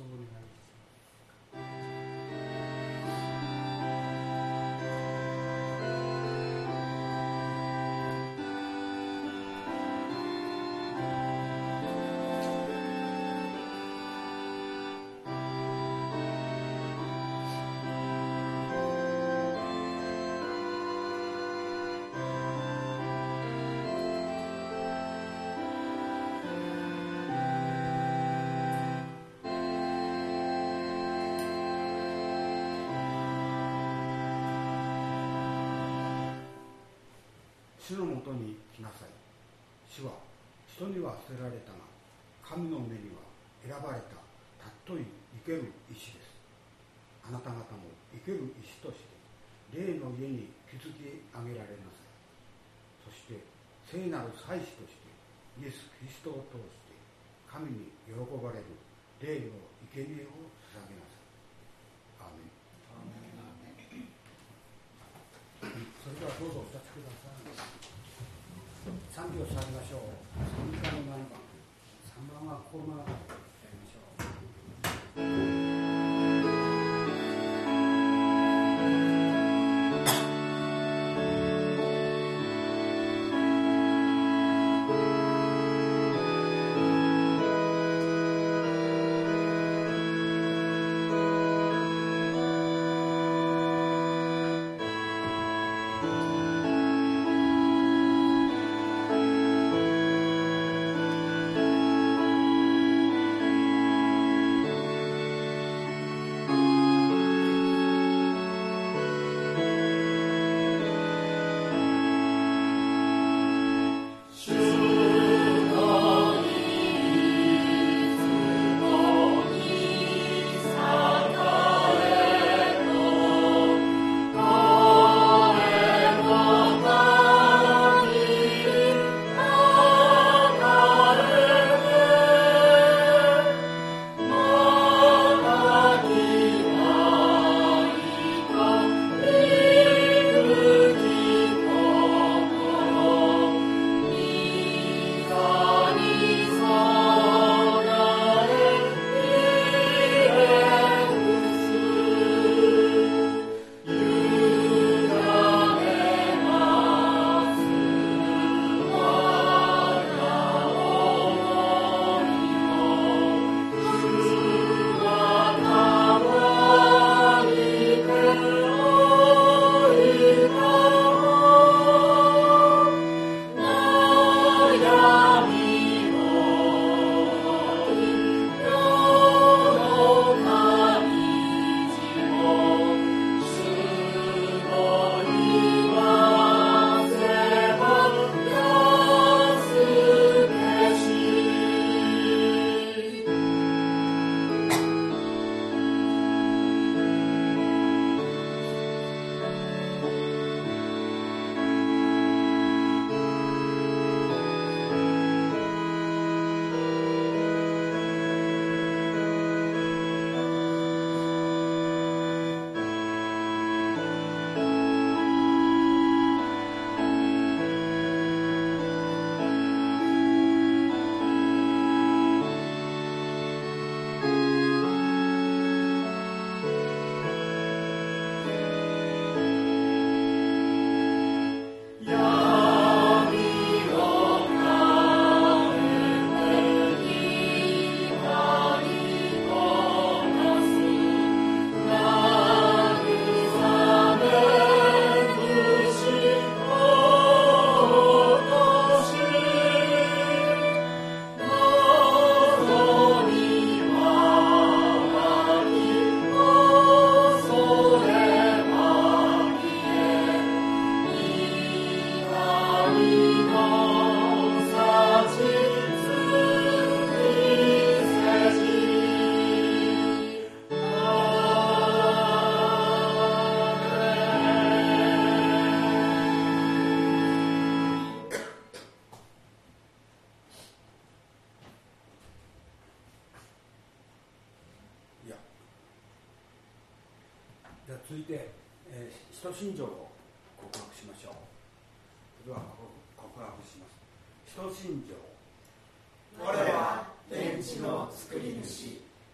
お願いします。主のもとに来なさい。主は人には捨てられたが、神の目には選ばれた尊い生ける石です。あなた方も生ける石として霊の家に築き上げられなさい。そして聖なる祭司としてイエス・キリストを通して神に喜ばれる霊の生贄を捧げなさい。アーメン。それではどうぞお立ちください。賛美をされましょう。3回の7番、3番は心の中でやりましょう。続いて、使徒信条を告白しましょう。それでは告白します。使徒信条。 我は天地の作り主、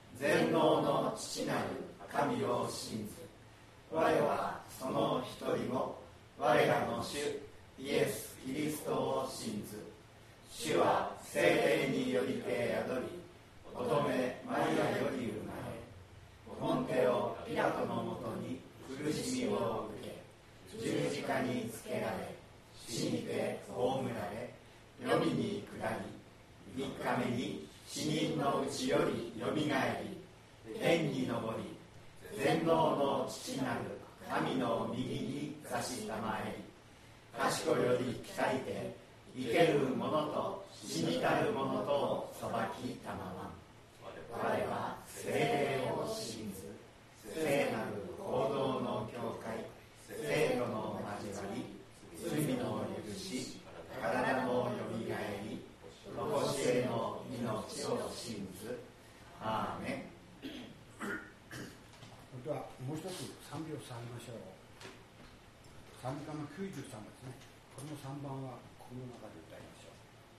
全能の父なる神を信ず。我はその一人も我らの主イエス・キリストを信ず。主は聖霊によりて宿り、乙女マリアより生まれ、ポンテオ・ピラトのもとに苦しみを受け、十字架につけられ、死にて葬られ、黄泉に下り、3日目に死人のうちよりよみがえり、天に昇り、全能の父なる神の右に座したまえり、賢より来いて生ける者と死にたる者とを裁きたまわん。我は聖霊を信ず。聖なる行動の教会、聖女の交わり、罪の許し、体のよみがえり、常しえの命を信ず。アーメン。 それではもう一つ賛美をされましょう。賛美歌の93ですね。この3番はこの中で歌いましょう。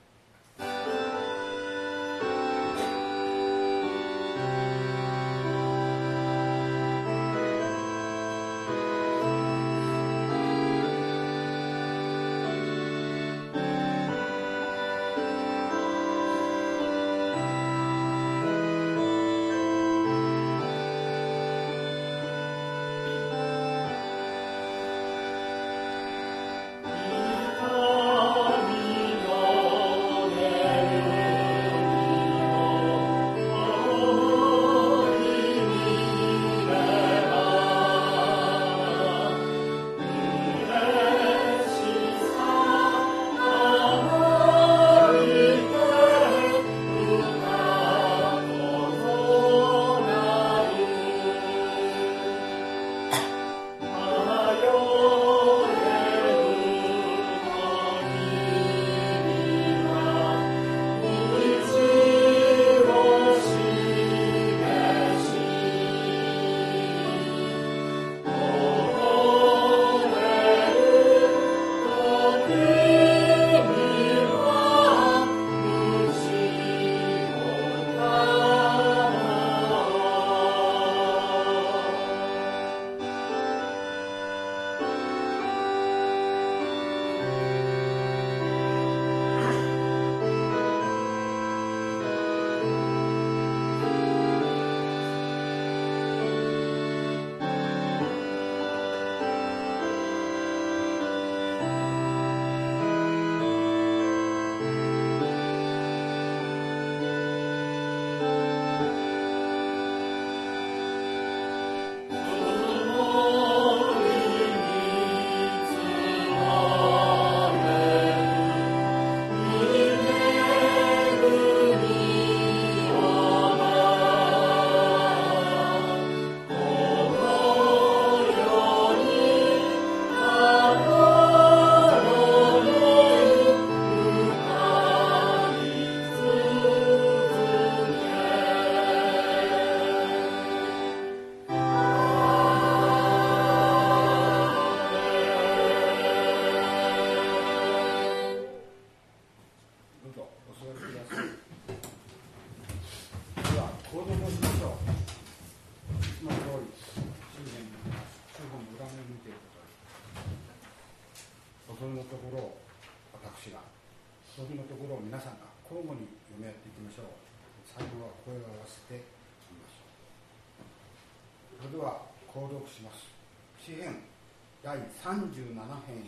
そのところを私が、そのところを皆さんが交互に読み合っていきましょう。最後は声を合わせてみましょう。それでは購読します。詩編第37編。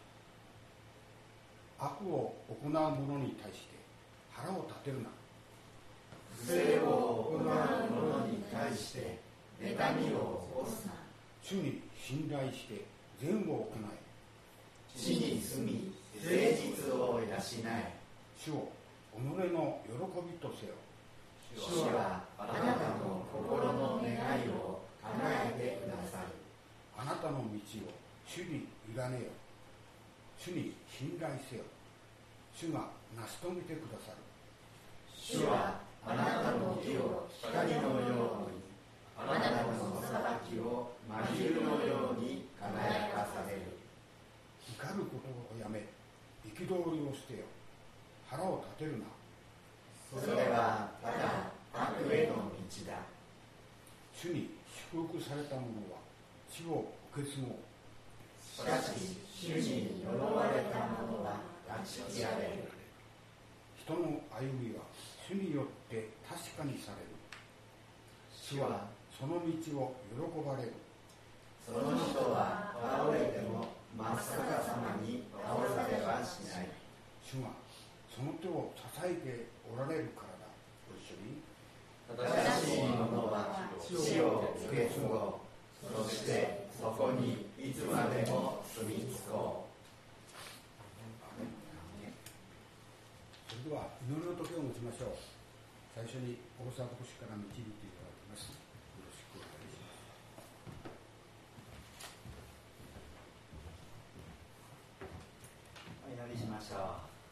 悪を行う者に対して腹を立てるな。 不正を行う者に対して妬みを起こすな。 主に信頼して善を行え。 地に住み誠実を養え。 主を己の喜びとせよ。 主はあなたの心の願いを叶えてくださる。 あなたの道を主に委ねよ。主に信頼せよ。主が成し遂げてくださる。 主はあなたの義を光のように、あなたの裁きを真昼のように輝かされる。 怒ることをやめ、憤りを捨てよ。腹を立てるな。 それはただ悪への道だ。 主に祝福された者は地を受け継ごう。 しかし主に呪われた者は断ち切られる。 人の歩みは主によって確かにされる。主はその道を喜ばれる。 その人は倒れても真っ逆さまに倒されはしない。 主がその手を支えておられるからだ。ご一緒に。 正しい者は地を受け継ごう。そしてそこにいつまでも住み着こう。 それでは祈りの時を持ちましょう。最初に大沢牧師から導いていただきます。よろしくお願いします。 お祈りしましょう。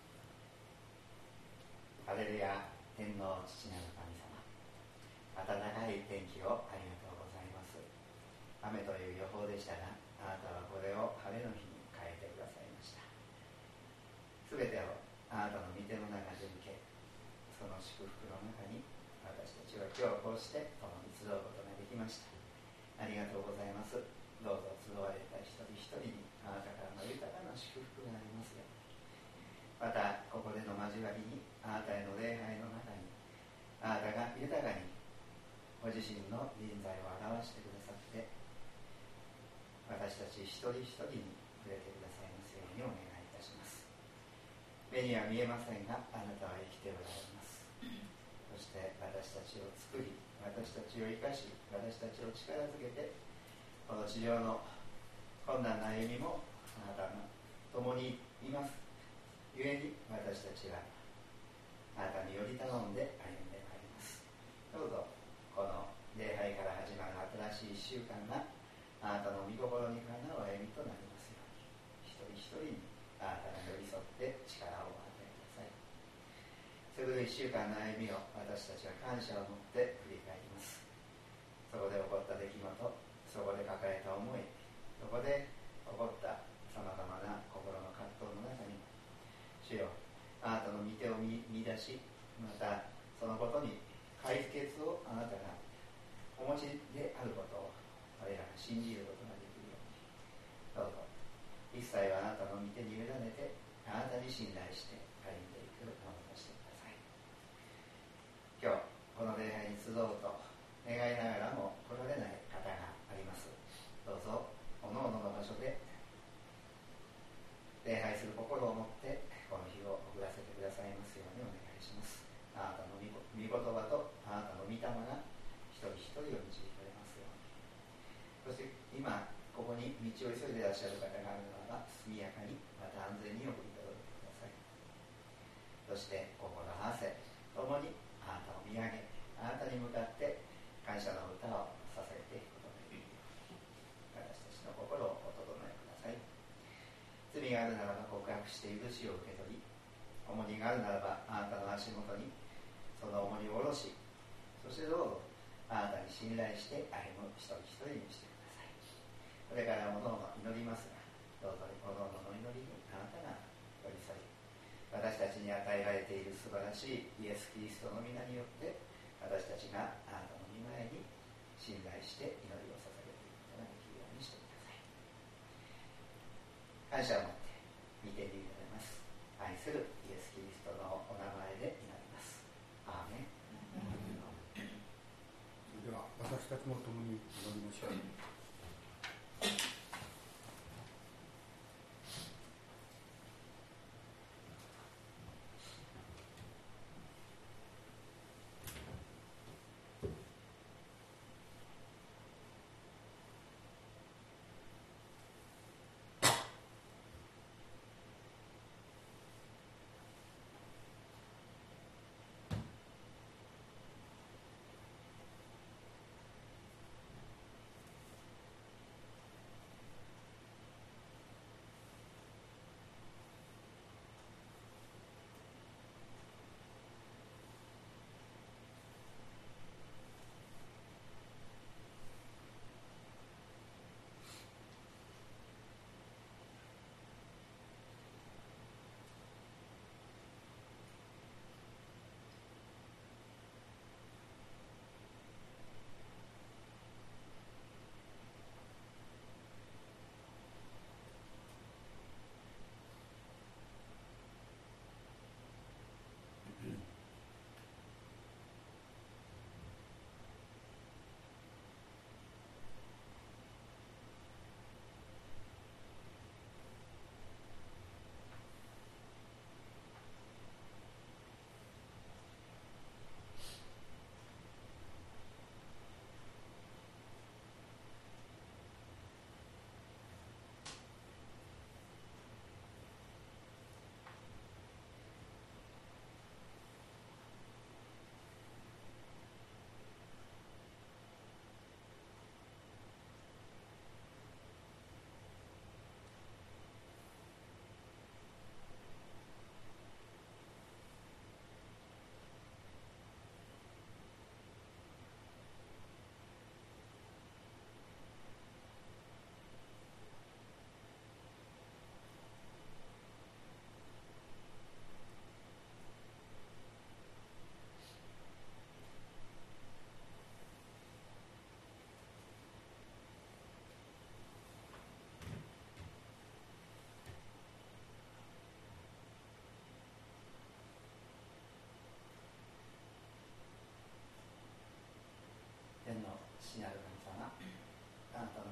ハレルヤ、天の父なる神様、暖かい天気をありがとうございます。雨という予報でしたが、あなたはこれを晴れの日に変えてくださいました。すべてをあなたの御手の中で受け、その祝福の中に私たちは今日こうして共に集うことができました。ありがとうございます。どうぞ集われた一人一人にあなたからの豊かな祝福がありますように。またここでの交わりに、あなたへの礼拝の中にあなたが豊かにご自身の臨在を表してくださって、私たち一人一人に触れてくださいますようにお願いいたします。目には見えませんが、あなたは生きておられます。そして私たちを作り、私たちを生かし、私たちを力づけて、この地上の困難な歩みもあなたが共にいますゆえに、私たちはあなたにより頼んで歩んでまいります。どうぞこの礼拝から始まる新しい1週間があなたの御心にかなう歩みとなりますように、一人一人にあなたが寄り添って力をお与えください。すぐる1週間の歩みを私たちは感謝を持って振り返ります。そこで起こった出来事、そこで抱えた思い、そこで起こったさまざまな心の葛藤の中に、主よ、あなたの御手を見出し、またそのことに解決をあなたがお持ちであることを我らが信じることができるように、どうぞ一切はあなたの御手に委ねて、あなたに信頼して歩んでいくものとしてください。今日この礼拝に集うと願いながらも来られない方があります。どうぞ各々の場所で礼拝する心を持ってこの日を送らせてくださいますようにお願いします。あなたの御言葉とあなたの御霊が一人一人を導かれますように。そして今ここに道を急いでいらっしゃる方があるならば、速やかにまた安全に送り届けてください。そして心合わせ共にあなたを見上げ、あなたに向かって感謝の歌を捧げていくことができるように、私たちの心をお整えください。罪があるならば告白して許しを受け取り、重荷があるならばあなたの足元にその重荷を下ろし、そしてどうぞあなたに信頼して歩む一人一人にしてください。これからものを祈りますが、どうぞおのおのの祈りにあなたが寄り添い、私たちに与えられている素晴らしいイエス・キリストの皆によって私たちがあなたの御前に信頼して祈りを捧げていくことができるようにしてください。感謝を持って見ていただきます。愛するイエス・キリストのお名前で祈ります。アーメン。 それでは私たちも共に祈りましょう。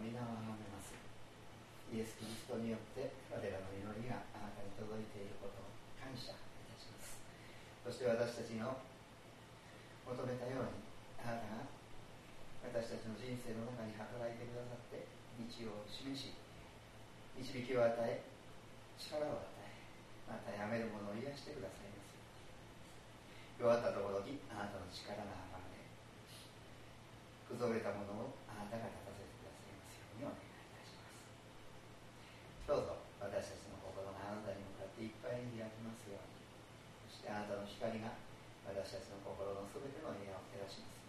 皆をあがめます。イエス・キリストによって我らの祈りがあなたに届いていることを感謝いたします。そして私たちの求めたようにあなたが私たちの人生の中に働いてくださって道を示し、導きを与え、力を与え、またやめる者を癒してくださいます。弱ったところにあなたの力が現れ、崩れたものをあなたが立たせてくださいますようにお願いいたします。どうぞ私たちの心があなたに向かっていっぱいに開きますように、そしてあなたの光が私たちの心のすべての部屋を照らします。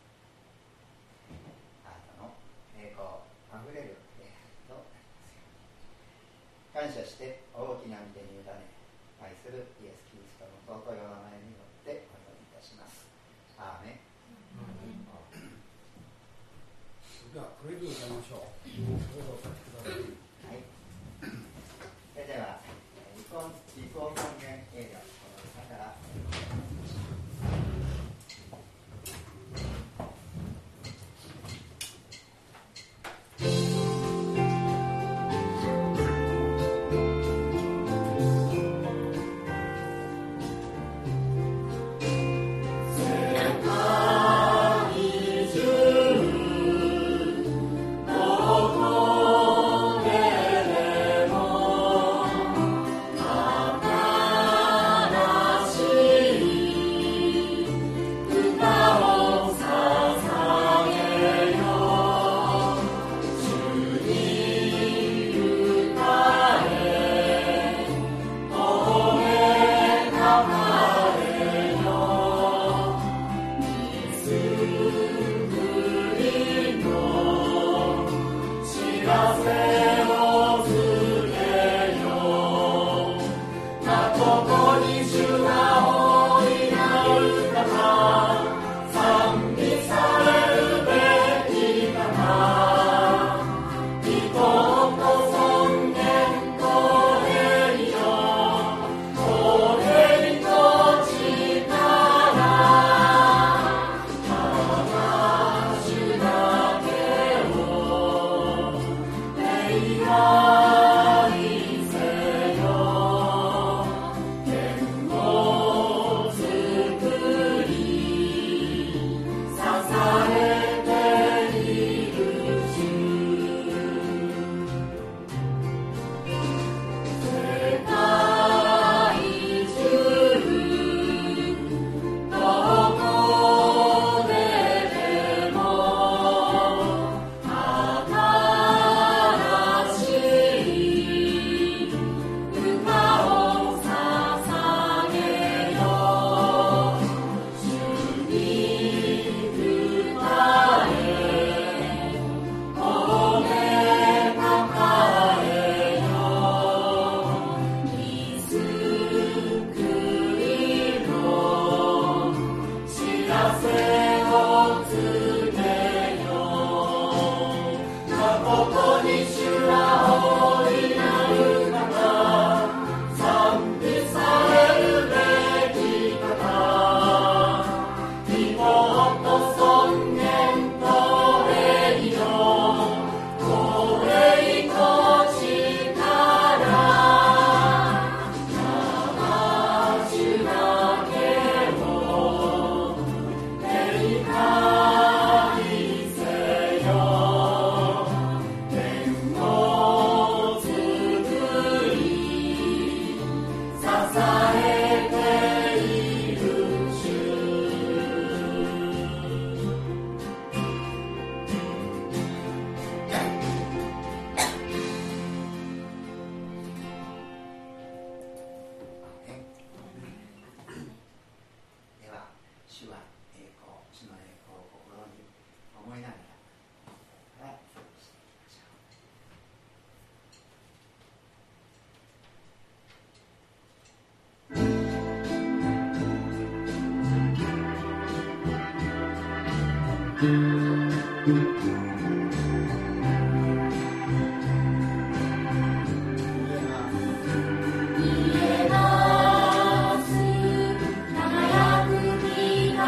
あなたの栄光あふれる礼拝となりますように。感謝して大きな御手に委ね、愛するイエス・キリストの尊いお名前によってお祈りいたします。アーメン。 ではプレゼントしましょう。どうぞお立ちください。 はい。それでは立法還元映画この歌から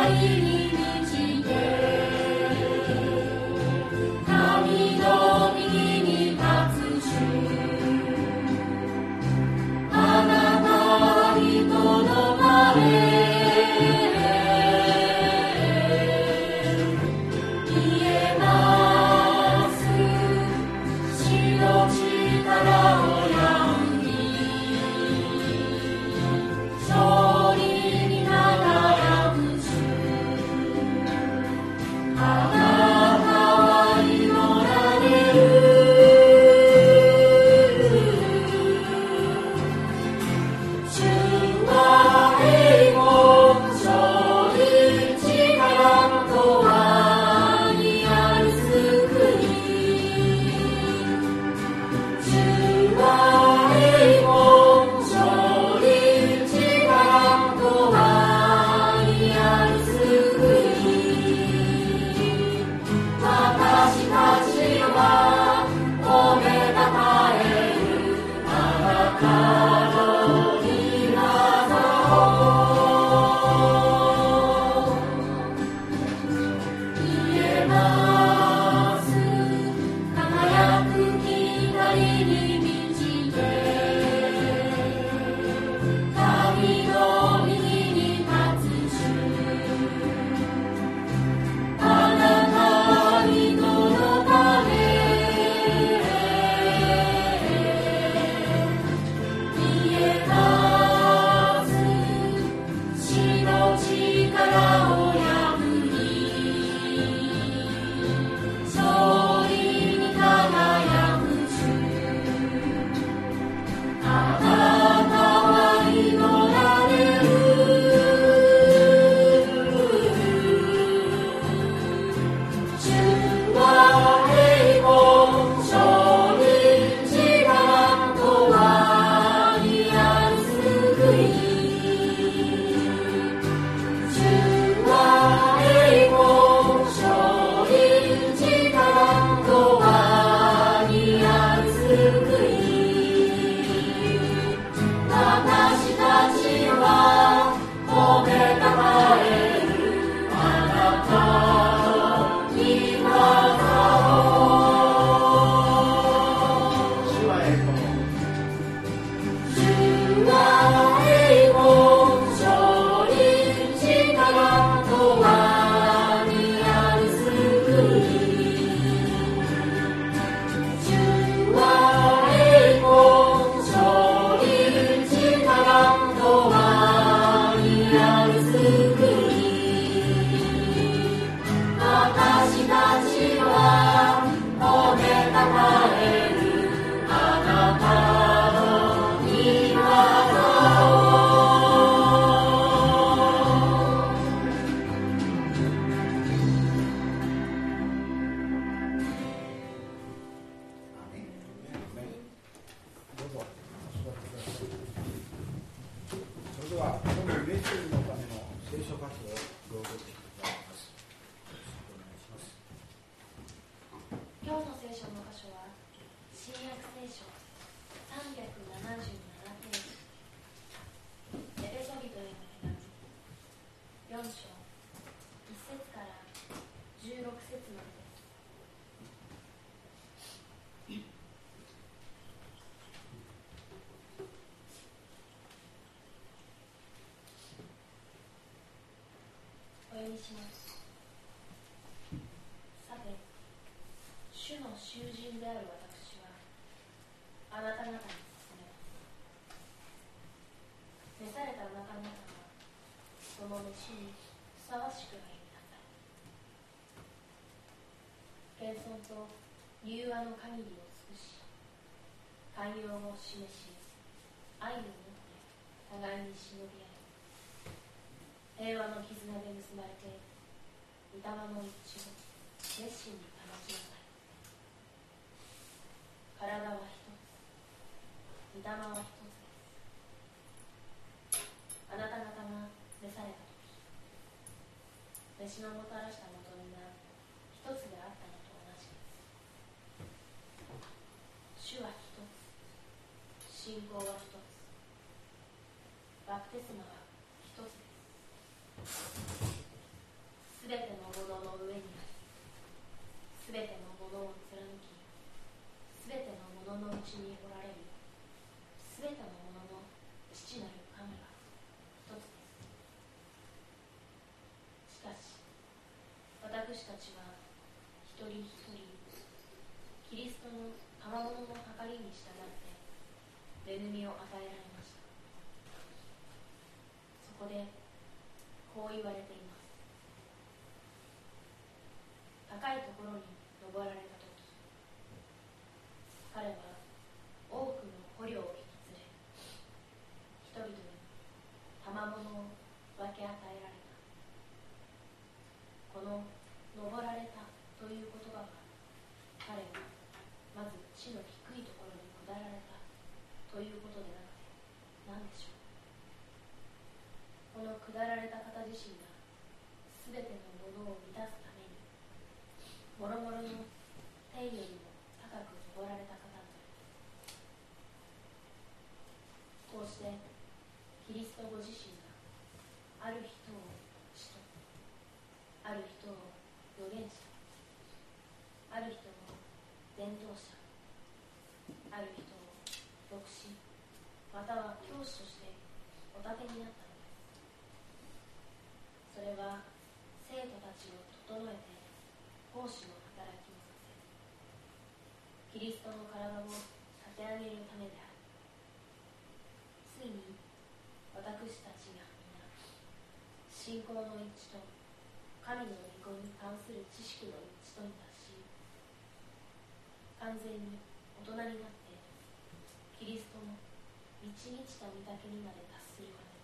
神の御します。さて、主の囚人である私はあなた方に勧めます。召されたあなた方はその召しにふさわしく歩みなさい。謙遜と柔和の限りを尽くし、寛容を示し、愛をもって互いに忍び合い、平和の絆で結ばれて、御霊の一致を熱心に保ちなさい。体は一つ、御霊は一つです。あなた方が召されたとき、召しのもたらしたもとみが一つであったのと同じです。主は一つ、信仰は一つ、バプテスマは一つです。すべてのものの上にあり、すべてのものを貫き、すべてのもののうちにおられる、すべてのものの父なる神は一つです。しかし、私たちは一人一人、キリストの賜物の計りに従って恵みを与えられました。そこでこう言われています。 いところに登られたとき、彼は多くの捕虜を引き連れ、人々に賜物を分け与えられた。この登られたという言葉は、彼はまず地の低いところに下られたということでなくて何でしょう。この下られた方自身がすべてのものを満たすためにもろもろの天よりも高く登られた方なのです。こうしてキリストご自身がある人を使徒、ある人を預言者、ある人を伝道者、ある人を牧師または教師としてお立てになったのです。それは生徒たちを整えて奉仕の働きをさせ、キリストの体を立て上げるためである。ついに私たちが皆信仰の一致と神の御子に関する知識の一致とに達し、完全に大人になってキリストの満ち満ちた御岳にまで達するまで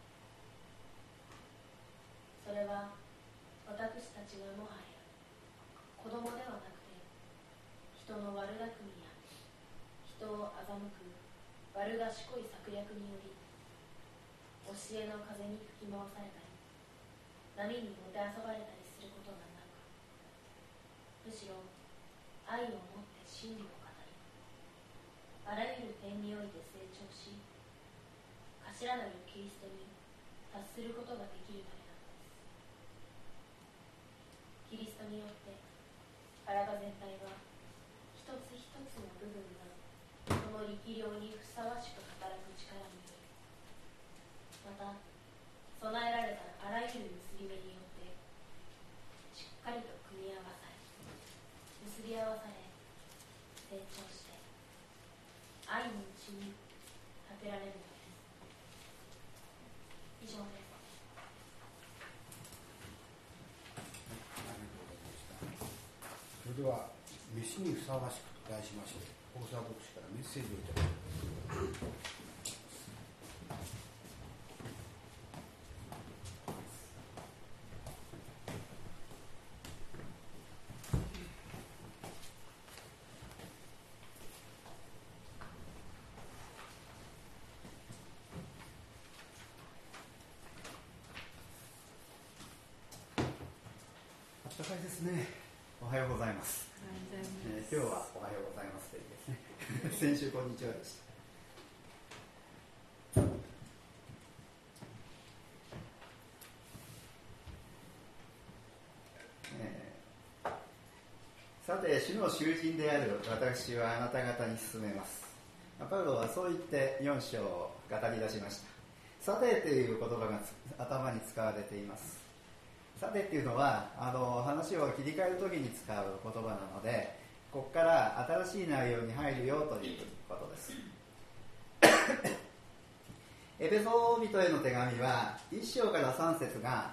です。それは私たちがもはや子供ではなくて、人の悪巧みや人を欺く悪賢い策略により教えの風に吹き回されたり、波にもてあそばれたりすることがなく、むしろ愛をもって真理を語り、あらゆる点において成長し、頭なるキリストに達することができるためなのです。キリストによって体全体は一つ一つの部分がその力量にふさわしく働く力により、また備えられたあらゆる結び目によってしっかりと組み合わされ、結び合わされ、成長して愛のうちに立てられるのです。以上です。 それでは飯にふさわしくと題しまして、大沢牧師からメッセージをいただきます。あったかいですね。 おはようございます。今日はおはようございますというですね。先週こんにちはでした。さて、主の囚人である私はあなた方に勧めます。パウロはそう言って4章を語り出しました。さてという言葉が頭に使われています。さてっていうのは話を切り替えるときに使う言葉なので、ここから新しい内容に入るよということです。エペソ人への手紙は1章から3節が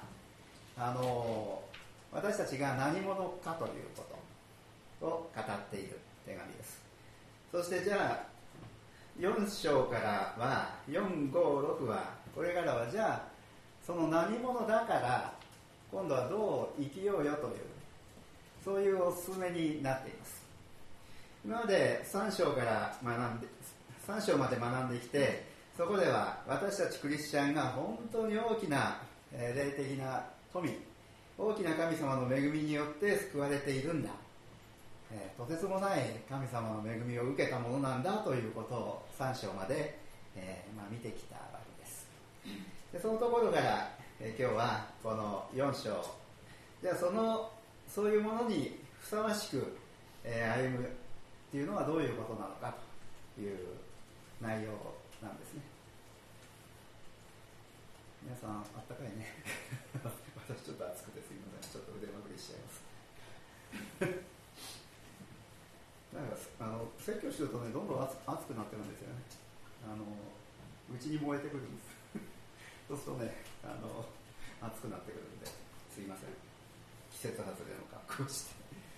私たちが何者かということを語っている手紙です。そしてじゃあ4章からは4、5、6はこれからはじゃあその何者だから今度はどう生きようよという、そういうお勧めになっています。今まで3章まで学んできて、そこでは私たちクリスチャンが本当に大きな霊的な富、大きな神様の恵みによって救われているんだ、とてつもない神様の恵みを受けたものなんだということを3章まで、見てきたわけです。でそのところから今日はこの4章、じゃあそういうものにふさわしく、歩むっていうのはどういうことなのかという内容なんですね。皆さんあったかいね。私ちょっと暑くてすいません、ちょっと腕まくりしちゃいます。なんか説教してるとね、どんどん熱くなってるんですよね。うちに燃えてくるんです。そうするとね、熱くなってくるんで、すいません。季節外れの格好をして。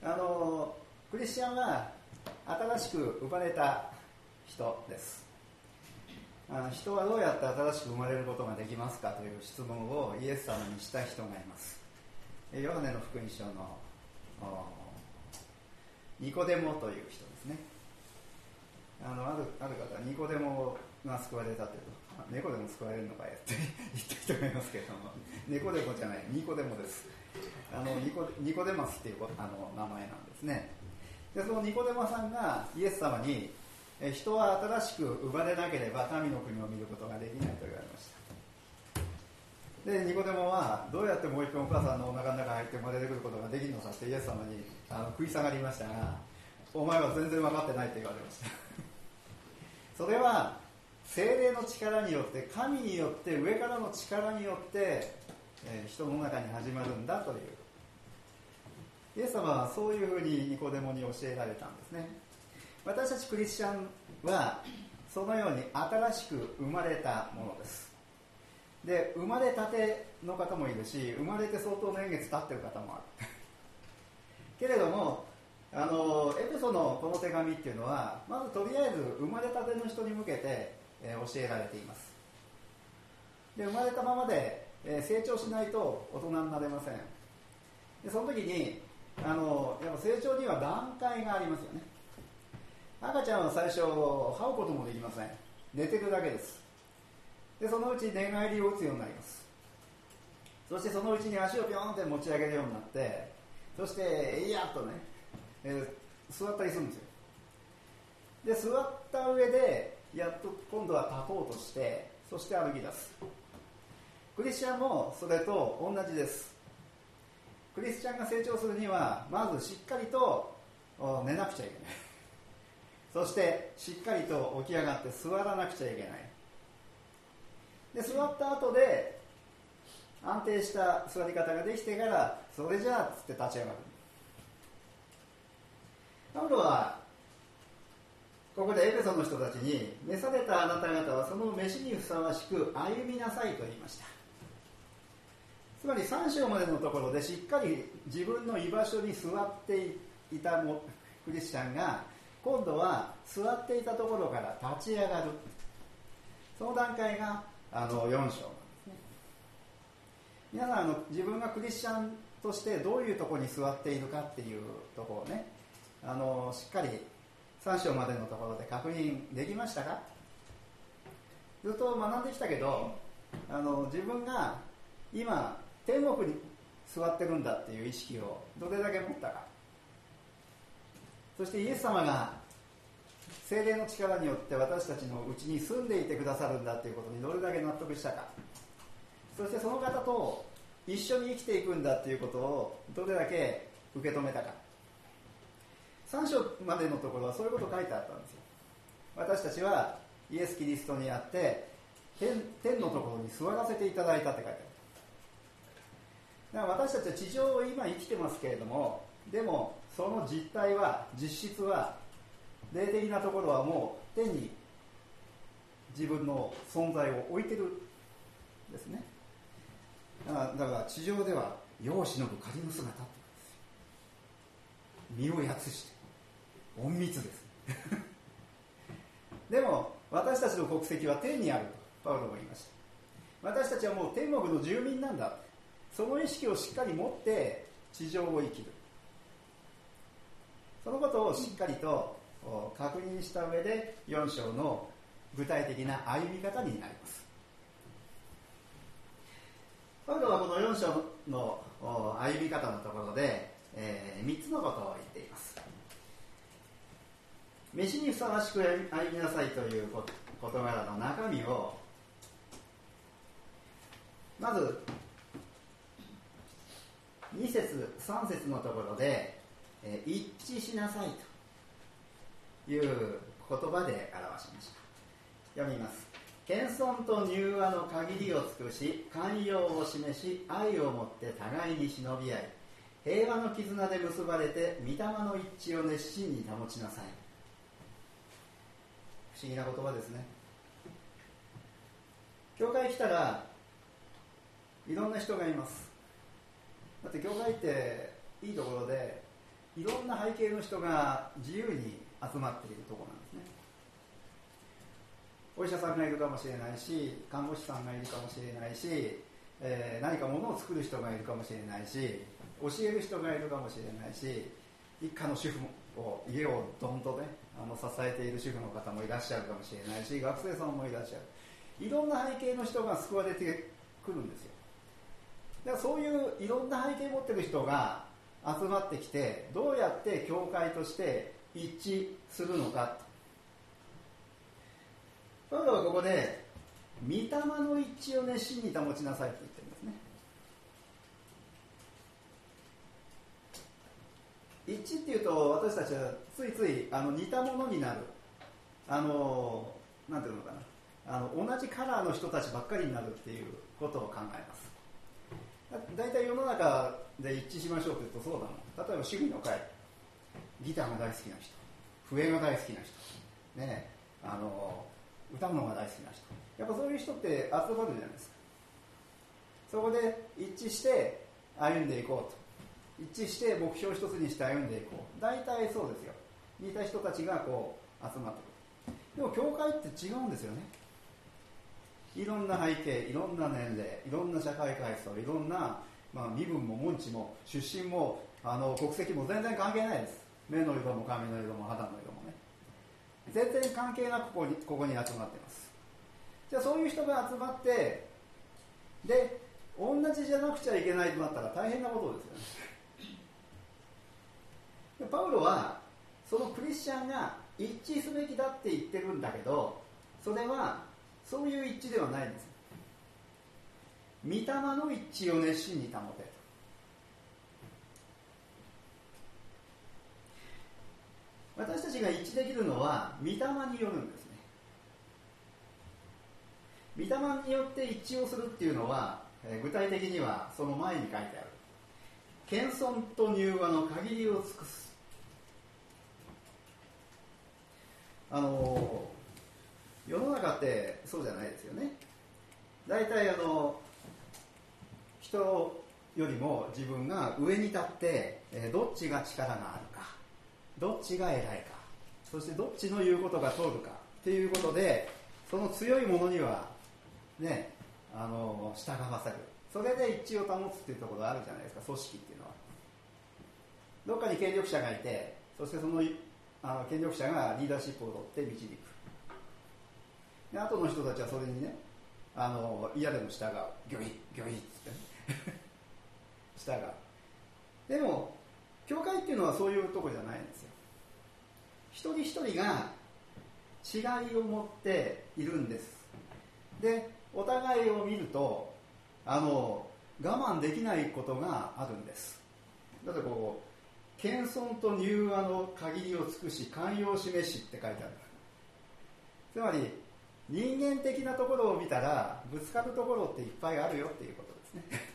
クリスチャンは新しく生まれた人です。人はどうやって新しく生まれることができますかという質問をイエス様にした人がいます。ヨハネの福音書のニコデモという人ですね。ある方、ニコデモが救われたというと、猫でも救われるのかよって言った人がいますけれども、猫デモじゃない、ニコデモです。ニコデマスっていう名前なんですね。で、そのニコデモさんがイエス様に、人は新しく生まれなければ神の国を見ることができないと言われました。で、ニコデモはどうやってもう一遍お母さんのお腹の中に入って生まれてくることができるのかってイエス様に食い下がりましたが、お前は全然分かってないって言われましたそれは聖霊の力によって、神によって、上からの力によって、人の中に始まるんだという、イエス様はそういうふうにニコデモに教えられたんですね。私たちクリスチャンはそのように新しく生まれたものです。で、生まれたての方もいるし、生まれて相当年月経っている方もあるけれども、エペソのこの手紙っていうのは、まずとりあえず生まれたての人に向けて、教えられています。で、生まれたままで、成長しないと大人になれません。で、その時にやっぱ成長には段階がありますよね。赤ちゃんは最初這うこともできません。寝てるだけです。で、そのうち寝返りを打つようになります。そしてそのうちに足をピョンって持ち上げるようになって、そしていやっとね、座ったりするんですよ。で、座った上でやっと今度は立とうとして、そして歩き出す。クリスチャンもそれと同じです。クリスチャンが成長するには、まずしっかりと寝なくちゃいけない。そしてしっかりと起き上がって座らなくちゃいけない。で、座った後で安定した座り方ができてから、それじゃあつって立ち上がる。パウロはここでエペソの人たちに、召されたあなた方はその召しにふさわしく歩みなさいと言いました。つまり3章までのところでしっかり自分の居場所に座っていたクリスチャンが、今度は座っていたところから立ち上がる。その段階が4章なんですね。皆さん自分がクリスチャンとしてどういうところに座っているかっていうところをね、しっかり3章までのところで確認できましたか？ずっと学んできたけど、自分が今天国に座ってるんだっていう意識をどれだけ持ったか。そしてイエス様が聖霊の力によって私たちのうちに住んでいてくださるんだということにどれだけ納得したか。そしてその方と一緒に生きていくんだということをどれだけ受け止めたか。3章までのところはそういうこと書いてあったんですよ。私たちはイエス・キリストにあって天のところに座らせていただいたって書いてある。だから私たちは地上を今生きてますけれども、でもその実態は、実質は、霊的なところはもう天に自分の存在を置いてるんですね。だから地上では世を忍ぶ仮の姿って言うんですよ。身をやつして隠密ですでも私たちの国籍は天にあるとパウロも言いました。私たちはもう天国の住民なんだ。その意識をしっかり持って地上を生きる。そのことをしっかりと確認した上で4章の具体的な歩み方になります。パウロはこの4章の歩み方のところで、3つのことを言っています。召しにふさわしく歩みなさいという事柄の中身を、まず2節3節のところで、一致しなさいという言葉で表しました。読みます。謙遜と柔和の限りを尽くし、寛容を示し、愛をもって互いに忍び合い、平和の絆で結ばれて御霊の一致を熱心に保ちなさい。不思議な言葉ですね。教会来たらいろんな人がいます。だって教会っていいところでいろんな背景の人が自由に集まっているところなんですね。お医者さんがいるかもしれないし、看護師さんがいるかもしれないし、何か物を作る人がいるかもしれないし、教える人がいるかもしれないし、一家の主婦を家をどんとね支えている主婦の方もいらっしゃるかもしれないし、学生さんもいらっしゃる。いろんな背景の人が救われてくるんですよ。だからそういういろんな背景を持っている人が集まってきて、どうやって教会として一致するのか。パウロはここで御霊の一致を熱心に保ちなさいと言ってるんですね。一致っていうと、私たちはついつい似たものになる、なんていうのかな、同じカラーの人たちばっかりになるっていうことを考えます。だいたい世の中で一致しましょうって言うとそうだもん。例えば趣味の会、ギターが大好きな人、笛が大好きな人、ね、歌うのが大好きな人、やっぱそういう人って集まるじゃないですか。そこで一致して歩んでいこうと、一致して目標一つにして歩んでいこう。大体そうですよ。似た人たちがこう集まってくる。でも教会って違うんですよね。いろんな背景、いろんな年齢、いろんな社会階層、いろんな、身分も門地も出身も国籍も全然関係ないです。目の色も髪の色も肌の色もね、全然関係なくここに集まっています。じゃあそういう人が集まって、で同じじゃなくちゃいけないとなったら大変なことですよね。でパウロはそのクリスチャンが一致すべきだって言ってるんだけど、それはそういう一致ではないんです。御霊の一致を熱心に保てと。私たちが一致できるのは御霊によるんですね。御霊によって一致をするっていうのは、具体的にはその前に書いてある。謙遜と柔和の限りを尽くす。世の中ってそうじゃないですよね。だいたい人よりも自分が上に立って、どっちが力があるか、どっちが偉いか、そしてどっちの言うことが通るかっていうことで、その強いものにはね、従わせる。それで一致を保つっていうところがあるじゃないですか、組織っていうのは。どっかに権力者がいて、そしてその権力者がリーダーシップを取って導く。で後の人たちはそれにね、嫌でも従う。ギョイギョイっつって従う。でも教会っていうのはそういうとこじゃないんですよ。一人一人が違いを持っているんです。でお互いを見ると我慢できないことがあるんです。だってこう謙遜と柔和の限りを尽くし寛容を示しって書いてある。つまり人間的なところを見たらぶつかるところっていっぱいあるよっていうことですね。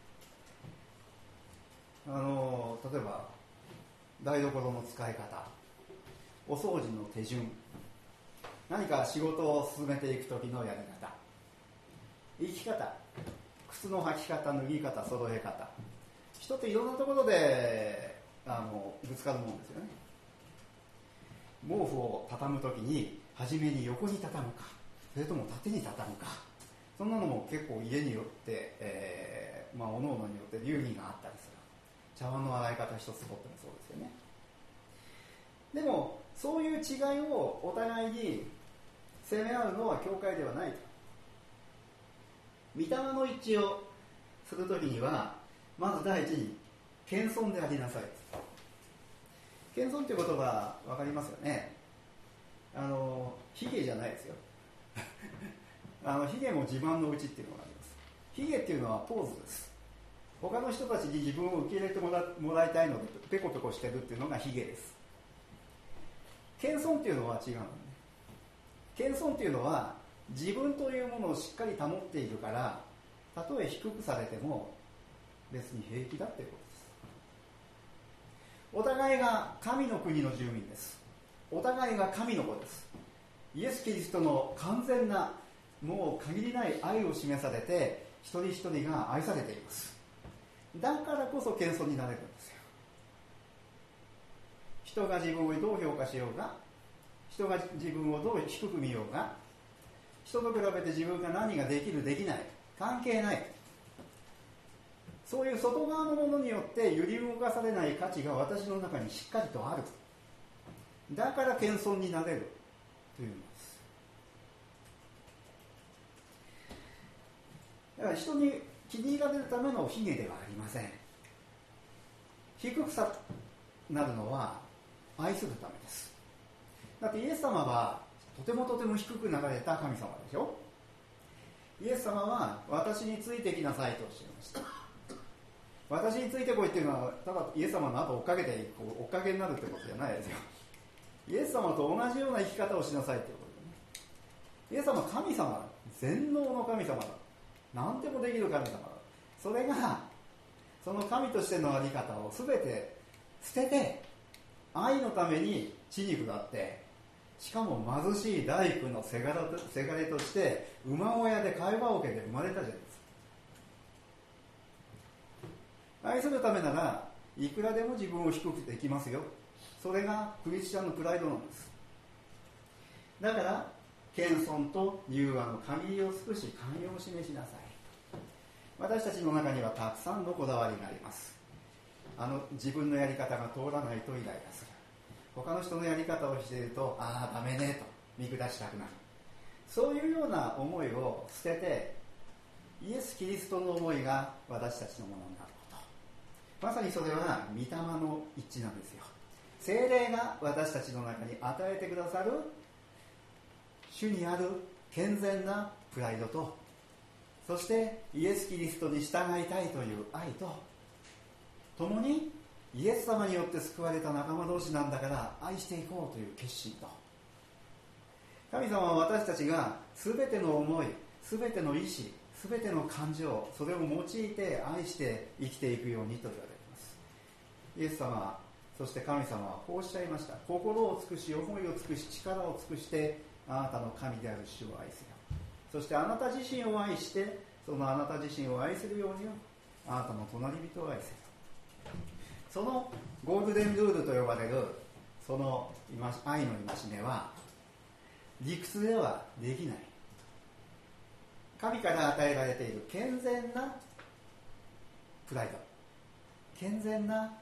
例えば台所の使い方、お掃除の手順、何か仕事を進めていく時のやり方、生き方、靴の履き方、脱ぎ方、揃え方、人っていろんなところでぶつかるもんですよね。毛布を畳む時に初めに横に畳むか、それとも縦に畳むか、そんなのも結構家によって、各々によって流儀があったりする。茶碗の洗い方一つとってもそうですよね。でもそういう違いをお互いに責め合うのは教会ではないと。御霊の一致をするときにはまず第一に謙遜でありなさい。謙遜という言葉分かりますよね。卑下じゃないですよ。卑下も自慢のうちっていうのがあります。卑下っていうのはポーズです。他の人たちに自分を受け入れてもらいたいのでペコペコしてるっていうのが卑下です。謙遜っていうのは違うのね。謙遜っていうのは自分というものをしっかり保っているから、たとえ低くされても別に平気だっていうことです。お互いが神の国の住民です。お互いが神の子です。イエス・キリストの完全なもう限りない愛を示されて、一人一人が愛されています。だからこそ謙遜になれるんですよ。 人が自分をどう評価しようが、人が自分をどう低く見ようが、人と比べて自分が何ができるできない関係ない、そういう外側のものによって揺り動かされない価値が私の中にしっかりとある。だから謙遜になれるというんです。だから人に気に入られるための卑下ではありません。低くなるのは愛するためです。だってイエス様はとても低くなられた神様でしょ。イエス様は私についてきなさいとおっしゃいました。私についてこいっていうのはただイエス様の後追っかけて追っかけになるってことじゃないですよ。イエス様と同じような生き方をしなさいってことでね。イエス様は神様だ、全能の神様だ、何でもできる神様だ。それがその神としてのあり方を全て捨てて愛のために地に下って、しかも貧しい大工のせがれとして馬小屋で貝羽桶で生まれたじゃないですか。愛するためならいくらでも自分を低くできますよ。それがクリスチャンのプライドなんです。だから謙遜と柔和の限りを尽くし寛容を示しなさい。私たちの中にはたくさんのこだわりがあります。自分のやり方が通らないとイライラする。他の人のやり方をしていると、ああダメねと見下したくなる。そういうような思いを捨てて、イエス・キリストの思いが私たちのものになること。まさにそれは御霊の一致なんですよ。聖霊が私たちの中に与えてくださる主にある健全なプライドと、そしてイエス・キリストに従いたいという愛と、共にイエス様によって救われた仲間同士なんだから愛していこうという決心と、神様は私たちが全ての思い、全ての意志、全ての感情、それを用いて愛して生きていくようにと言われています。イエス様、そして神様はこうおっしゃいました。心を尽くし、思いを尽くし、力を尽くしてあなたの神である主を愛する。そしてあなた自身を愛して、そのあなた自身を愛するようにあなたの隣人を愛する。そのゴールデンルールと呼ばれるその愛の戒めは理屈ではできない。神から与えられている健全なプライド、健全な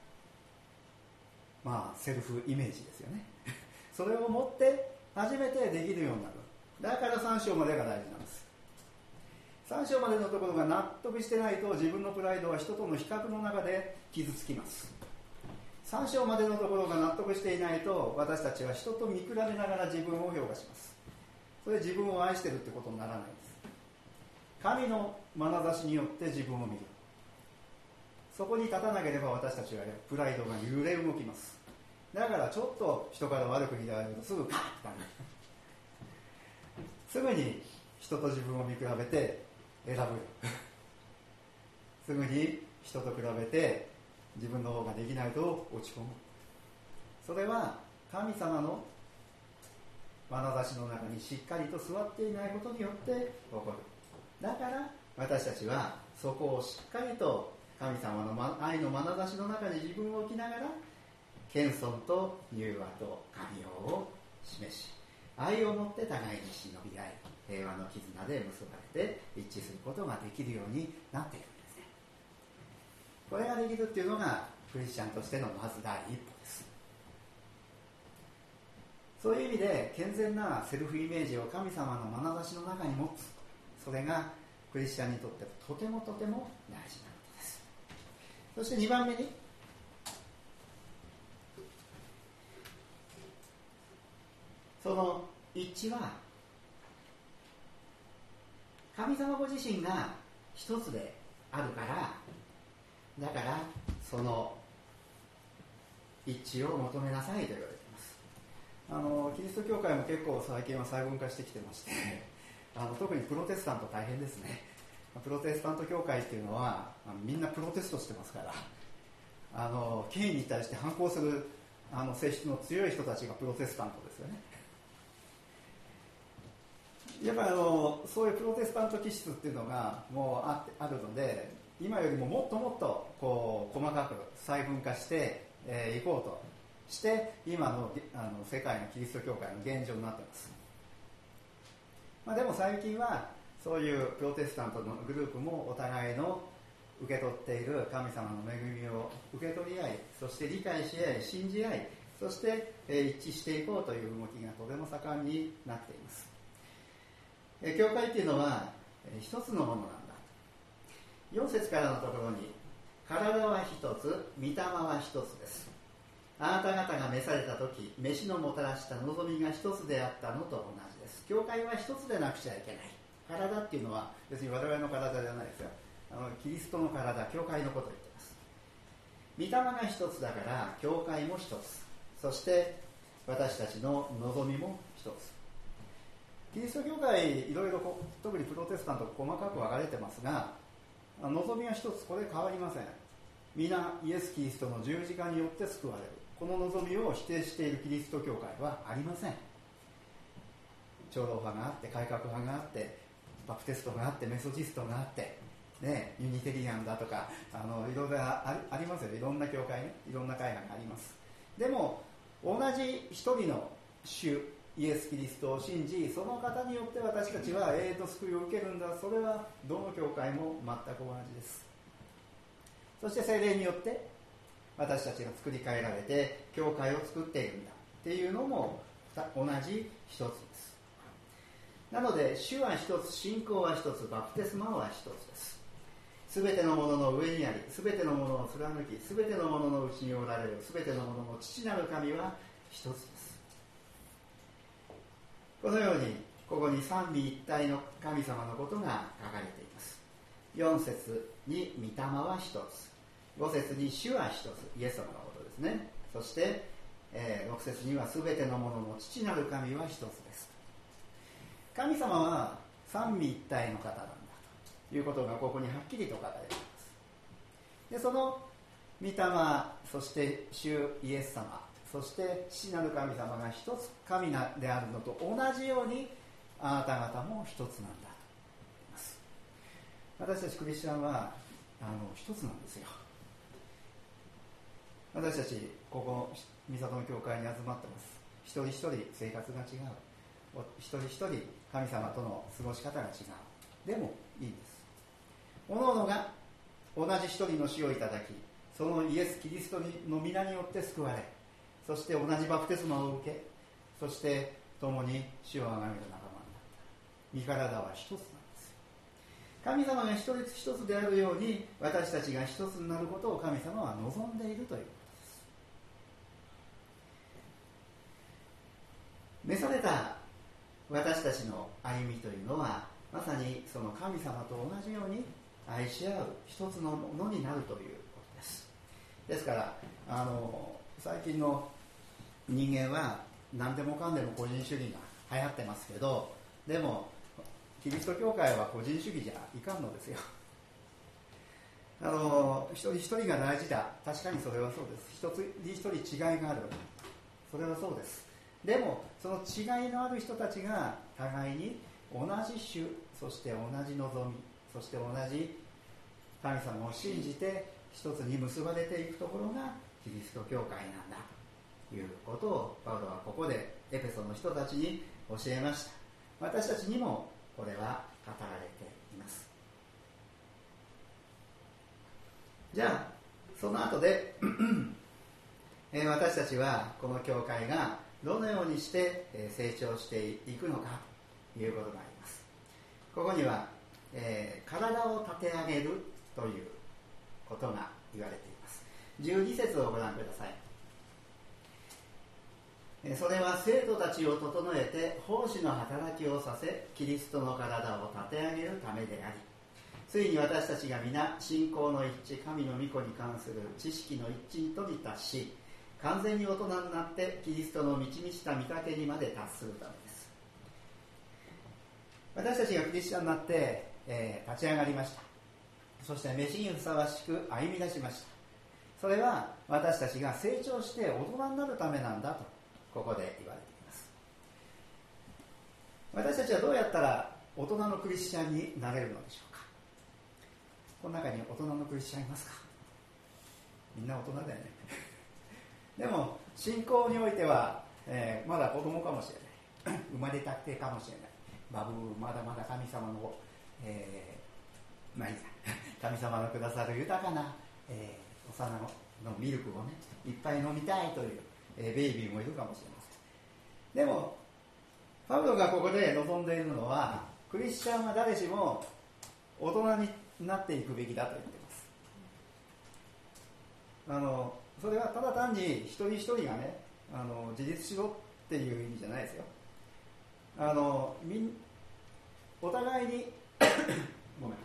セルフイメージですよね。それを持って初めてできるようになる。だから3章までが大事なんです。3章までのところが納得してないと、自分のプライドは人との比較の中で傷つきます。3章までのところが納得していないと、私たちは人と見比べながら自分を評価します。それで自分を愛してるってことにならないです。神の眼差しによって自分を見る。そこに立たなければ私たちはプライドが揺れ動きます。だからちょっと人から悪く見られるとすぐカッとなる。すぐに人と自分を見比べて選ぶ。すぐに人と比べて自分の方ができないと落ち込む。それは神様の眼差しの中にしっかりと座っていないことによって起こる。だから私たちはそこをしっかりと神様の愛の眼差しの中に自分を置きながら、謙遜と柔和と寛容を示し、愛をもって互いに忍び合い、平和の絆で結ばれて一致することができるようになっているんですね。これができるっていうのがクリスチャンとしてのまず第一歩です。そういう意味で健全なセルフイメージを神様の眼差しの中に持つ、それがクリスチャンにとってとてもとても大事なことです。そして2番目に、その一致は神様ご自身が一つであるから、だからその一致を求めなさいと言われています。キリスト教会も結構最近は細分化してきてまして特にプロテスタント大変ですね。プロテスタント教会っていうのはみんなプロテストしてますから、権威に対して反抗する性質の強い人たちがプロテスタントですよね。やっぱりそういうプロテスタント気質っていうのがもうあるので、今よりももっともっと細かく細分化していこうとして今の世界のキリスト教会の現状になっています。でも最近はそういうプロテスタントのグループもお互いの受け取っている神様の恵みを受け取り合い、そして理解し合い、信じ合い、そして一致していこうという動きがとても盛んになっています。教会っていうのは一つのものなんだ。4節からのところに、体は一つ、御霊は一つです。あなた方が召されたとき、召しのもたらした望みが一つであったのと同じです。教会は一つでなくちゃいけない。体っていうのは別に我々の体じゃないですよ。キリストの体、教会のことを言っています。御霊が一つだから教会も一つ、そして私たちの望みも一つ。キリスト教会いろいろ特にプロテスタント細かく分かれてますが、望みは一つ、これ変わりません。皆イエス・キリストの十字架によって救われる。この望みを否定しているキリスト教会はありません。長老派があって、改革派があって、バプテストがあって、メソジストがあって、ね、ユニテリアンだとかいろいろありますよ。いろんな教会ね、いろんな会派があります。でも同じ一人の主イエス・キリストを信じ、その方によって私たちは永遠の救いを受けるんだ。それはどの教会も全く同じです。そして聖霊によって私たちが作り変えられて教会を作っているんだっていうのも同じ一つです。なので主は一つ、信仰は一つ、バプテスマは一つです。すべてのものの上にあり、すべてのものを貫き、すべてのもののうちにおられる、すべてのものの父なる神は一つです。このようにここに三位一体の神様のことが書かれています。4節に御霊は一つ、5節に主は一つ、イエス様のことですね。そして、6節にはすべてのものの父なる神は一つです。神様は三位一体の方なんだということがここにはっきりと書かれています。でその御霊、そして主イエス様、そして父なる神様が一つ神であるのと同じようにあなた方も一つなんだと言います。私たちクリスチャンは一つなんですよ。私たちここ御里の教会に集まってます。一人一人生活が違う、一人一人神様との過ごし方が違う。でもいいんです。各々が同じ一人の死をいただき、そのイエス・キリストの皆によって救われ、そして同じバプテスマを受け、そして共に死をあがめる仲間になった。身体は一つなんですよ。神様が一つ一つであるように、私たちが一つになることを神様は望んでいるということです。召された私たちの歩みというのは、まさにその神様と同じように愛し合う一つのものになるということです。ですから最近の人間は何でもかんでも個人主義が流行ってますけど、でもキリスト教会は個人主義じゃいかんのですよ。一人一人が大事だ。確かにそれはそうです。一人一人違いがある。それはそうです。でもその違いのある人たちが互いに同じ主、そして同じ望み、そして同じ神様を信じて一つに結ばれていくところがキリスト教会なんだということをパウロはここでエペソの人たちに教えました。私たちにもこれは語られています。じゃあその後で私たちはこの教会がどのようにして成長していくのかということがあります。ここには、体を立て上げるということが言われています。12節をご覧ください。それは生徒たちを整えて奉仕の働きをさせ、キリストの体を立て上げるためであり、ついに私たちが皆信仰の一致、神の御子に関する知識の一致とに達し、完全に大人になってキリストの満ち満ちた御丈にまで達するためです。私たちがクリスチャンになって、立ち上がりました。そして召しにふさわしく歩み出しました。それは私たちが成長して大人になるためなんだとここで言われています。私たちはどうやったら大人のクリスチャンになれるのでしょうか。この中に大人のクリスチャンいますか。みんな大人だよねでも信仰においては、まだ子供かもしれない生まれたてかもしれないバブーまだまだ神様の、まあいいや神様のくださる豊かな、幼のミルクをねいっぱい飲みたいという、ベイビーもいるかもしれません。でもパウロがここで望んでいるのはクリスチャンは誰しも大人になっていくべきだと言っています。それはただ単に一人一人がね自立しろっていう意味じゃないですよ。お互いにごめん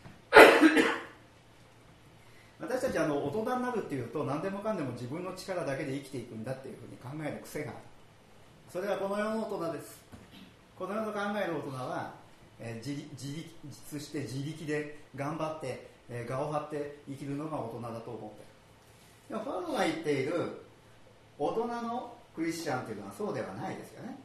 私たち大人になるっていうと何でもかんでも自分の力だけで生きていくんだっていうふうに考える癖がある。それはこの世の大人です。この世の考える大人は、自立して自力で頑張って、我を張って生きるのが大人だと思っている。でもパウロが言っている大人のクリスチャンというのはそうではないですよね。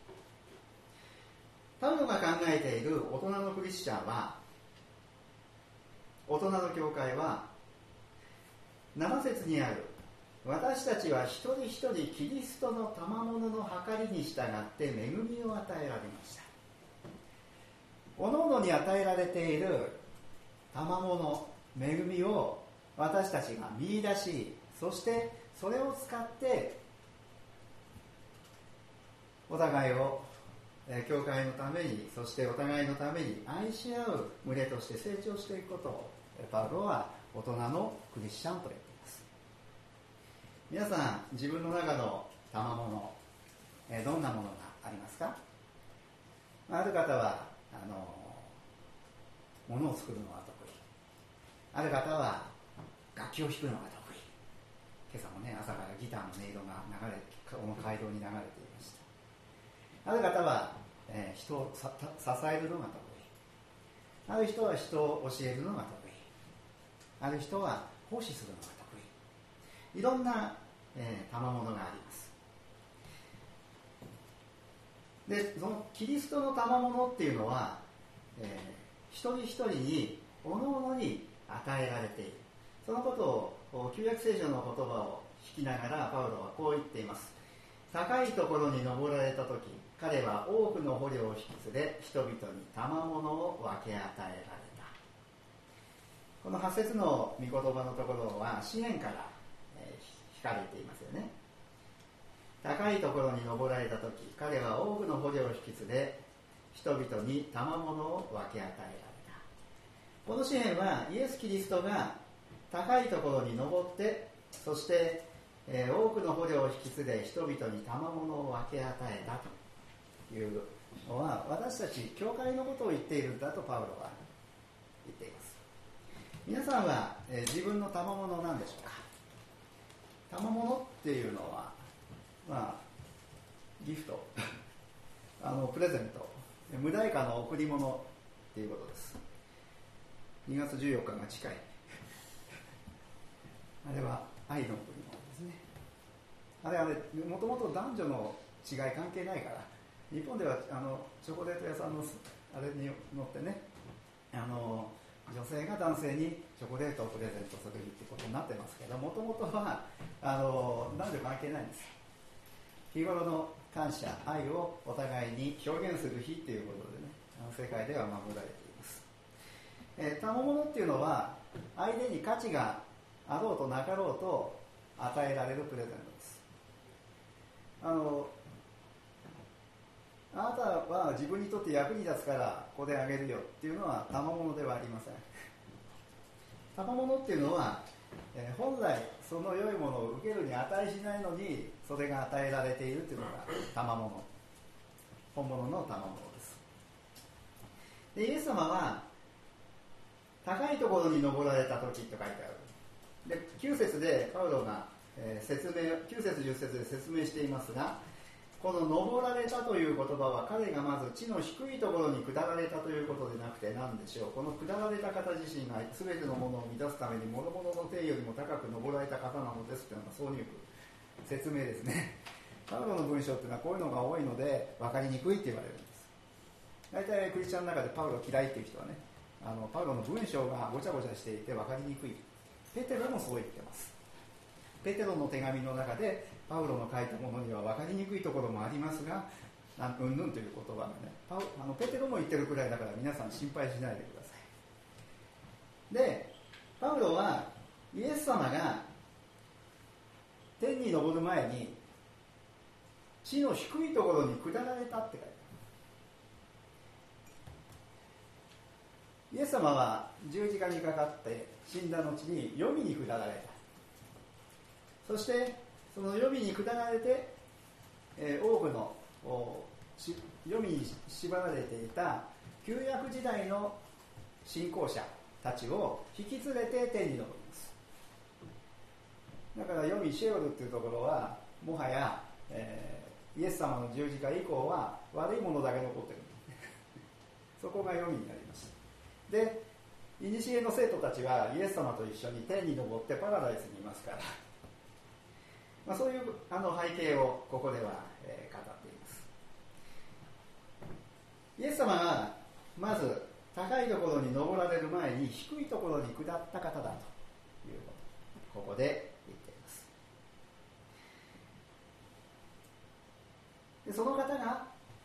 パウロが考えている大人のクリスチャンは大人の教会は7節にある私たちは一人一人キリストの賜物の計りに従って恵みを与えられました。各々に与えられている賜物恵みを私たちが見出し、そしてそれを使ってお互いを教会のために、そしてお互いのために愛し合う群れとして成長していくことをパウロは大人のクリスチャンと言っています。皆さん自分の中の賜物、どんなものがありますか？ある方は物を作るのが得意、ある方は楽器を弾くのが得意。今朝もね朝からギターの音色がこの街道に流れていました。ある方は、人を支えるのが得意、ある人は人を教えるのが得意、ある人は奉仕するのが得意。いろんな、賜物があります。でそのキリストの賜物っていうのは、一人一人に各々に与えられている。そのことを旧約聖書の言葉を引きながらパウロはこう言っています。高いところに登られた時、彼は多くの捕虜を引き連れ人々に賜物を分け与えられた。この8節の御言葉のところは詩篇から、引かれていますよね。高いところに登られた時、彼は多くの捕虜を引き連れ人々に賜物を分け与えられた。この詩篇はイエス・キリストが高いところに登って、そして、多くの捕虜を引き連れ人々に賜物を分け与えたというのは私たち教会のことを言っているんだとパウロは言っています。皆さんは、自分の賜物なんでしょうか？賜物っていうのはギフトプレゼント、無代価の贈り物っていうことです。2月14日が近いあれは愛の贈り物ですね。あれもともと男女の違い関係ないから、日本ではチョコレート屋さんのあれに乗ってね、女性が男性にチョコレートをプレゼントする日ってことになってますけど、もともとは男女関係ないんです。日頃の感謝愛をお互いに表現する日っていうことでね、世界では守られています。賜物っていうのは相手に価値があろうとなかろうと与えられるプレゼントです。あなたは自分にとって役に立つからこれあげるよっていうのは賜物ではありません。賜物っていうのは、本来その良いものを受けるに値しないのにそれが与えられているっていうのが賜物、本物の賜物です。でイエス様は高いところに登られた時と書いてある。で9節でパウロが、9節10節で説明していますが、この登られたという言葉は彼がまず地の低いところに下られたということでなくて何でしょう。この下られた方自身が全てのものを満たすために諸々の天よりも高く登られた方なのですというのがそういう説明ですね。パウロの文章っていうのはこういうのが多いので分かりにくいって言われるんです。大体クリスチャンの中でパウロ嫌いっていう人はね、パウロの文章がごちゃごちゃしていて分かりにくい。ペテロもそう言ってます。 ペテロの手紙の中でパウロの書いたものには分かりにくいところもありますが、うんぬんという言葉がね、ペテロも言ってるくらいだから皆さん心配しないでください。で、パウロはイエス様が天に昇る前に地の低いところに下られたって書いてある。イエス様は十字架にかかって死んだ後に黄泉に下られた。そしてその黄泉に下られて、多くの黄泉に縛られていた旧約時代の信仰者たちを引き連れて天に昇ります。だから黄泉シェオルっていうところはもはや、イエス様の十字架以降は悪いものだけ残ってるそこが黄泉になります。で、古の生徒たちはイエス様と一緒に天に昇ってパラダイスにいますからそういう背景をここでは、語っています。イエス様がまず高いところに登られる前に低いところに下った方だということをここで言っています。でその方が、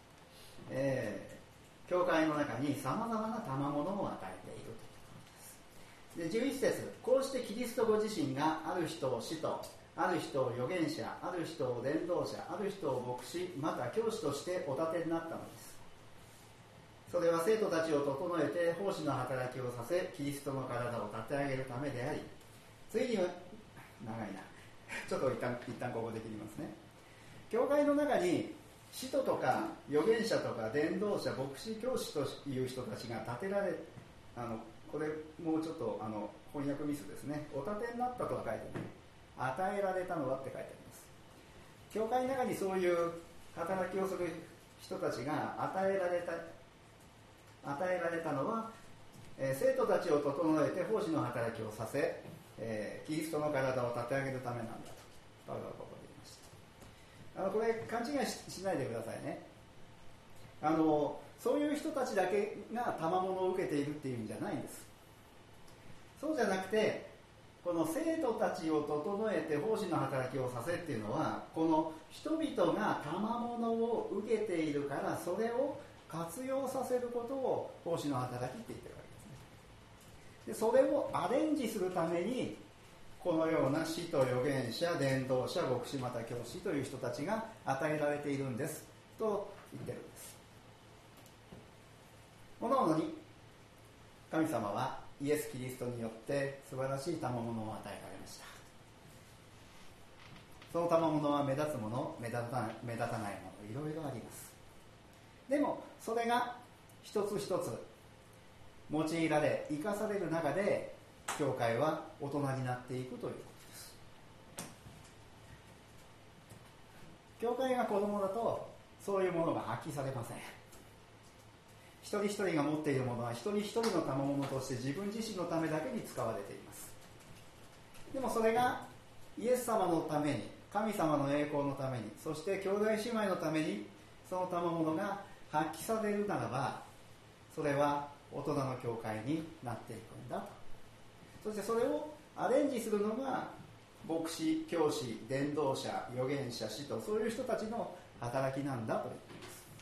教会の中にさまざまな賜物を与えているということです。で11節、こうしてキリストご自身がある人を使徒、ある人を預言者、ある人を伝道者、ある人を牧師、また教師としてお立てになったのです。それは生徒たちを整えて奉仕の働きをさせ、キリストの体を立て上げるためであり、ついには長いなちょっと一旦ここで切りますね。教会の中に使徒とか預言者とか伝道者、牧師、教師という人たちが立てられ、これもうちょっと翻訳ミスですね。お立てになったとは書いてない。与えられたのはって書いてあります。教会の中にそういう働きをする人たちが与えられたのは、生徒たちを整えて奉仕の働きをさせ、キリストの体を立て上げるためなんだとパウロはここで言いました。これ勘違い しないでくださいね。そういう人たちだけが賜物を受けているっていうんじゃないんです。そうじゃなくて、この生徒たちを整えて奉仕の働きをさせっていうのは、この人々が賜物を受けているから、それを活用させることを奉仕の働きって言ってるわけですね。でそれをアレンジするために、このような使徒、預言者、伝道者、牧師、また教師という人たちが与えられているんですと言ってるんです。このように神様はイエス・キリストによって素晴らしい賜物を与えられました。その賜物は目立つもの、目立たないもの、いろいろあります。でもそれが一つ一つ用いられ生かされる中で、教会は大人になっていくということです。教会が子供だとそういうものが発揮されません。一人一人が持っているものは一人一人の賜物として自分自身のためだけに使われています。でもそれがイエス様のために、神様の栄光のために、そして兄弟姉妹のためにその賜物が発揮されるならば、それは大人の教会になっていくんだと。そしてそれをアレンジするのが牧師、教師、伝道者、預言者、使徒、そういう人たちの働きなんだと言ってい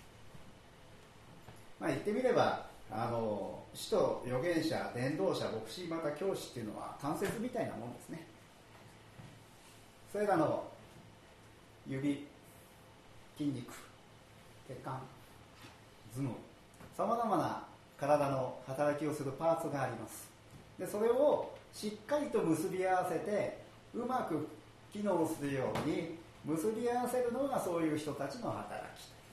ます。言ってみれば使徒、預言者、伝道者、牧師、また教師っていうのは関節みたいなもんですね。それらの指、筋肉、血管、頭脳、さまざまな体の働きをするパーツがあります。でそれをしっかりと結び合わせてうまく機能するように結び合わせるのがそういう人たちの働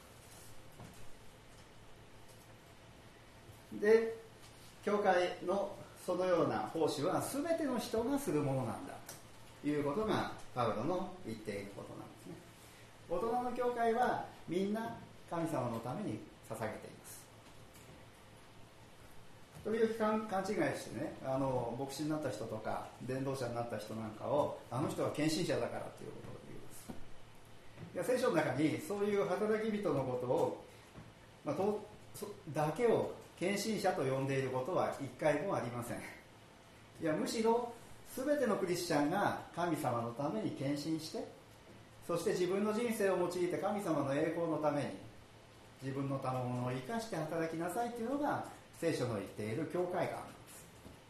きで、教会のそのような奉仕は全ての人がするものなんだということがパウロの言っていることなんですね。大人の教会はみんな神様のために捧げています。時々勘違いしてね、牧師になった人とか伝道者になった人なんかを、あの人は献身者だからということを言います。いや、聖書の中にそういう働き人のことを、だけを献身者と呼んでいることは一回もありません。いや、むしろ全てのクリスチャンが神様のために献身して、そして自分の人生を用いて神様の栄光のために自分の賜物を生かして働きなさいというのが聖書の言っている教会観なんです。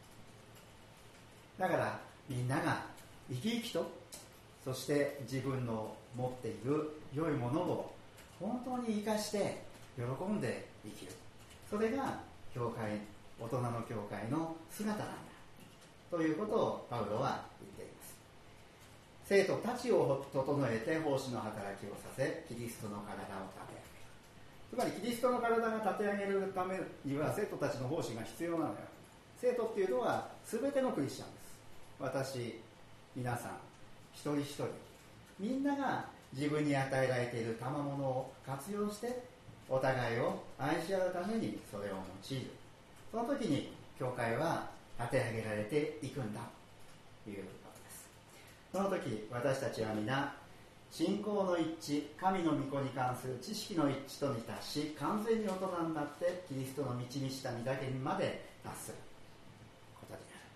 だからみんなが生き生きと、そして自分の持っている良いものを本当に生かして喜んで生きる、それが教会、大人の教会の姿なんだということをパウロは言っています。生徒たちを整えて奉仕の働きをさせ、キリストの体を立て上げる。つまりキリストの体が立て上げるためには生徒たちの奉仕が必要なのよ。生徒っていうのは全てのクリスチャンです。私、皆さん、一人一人、みんなが自分に与えられている賜物を活用してお互いを愛し合うためにそれを用いる。その時に教会は立て上げられていくんだということです。その時私たちは皆信仰の一致、神の御子に関する知識の一致とに達し、完全に大人になってキリストの道にした御岳にまで達すること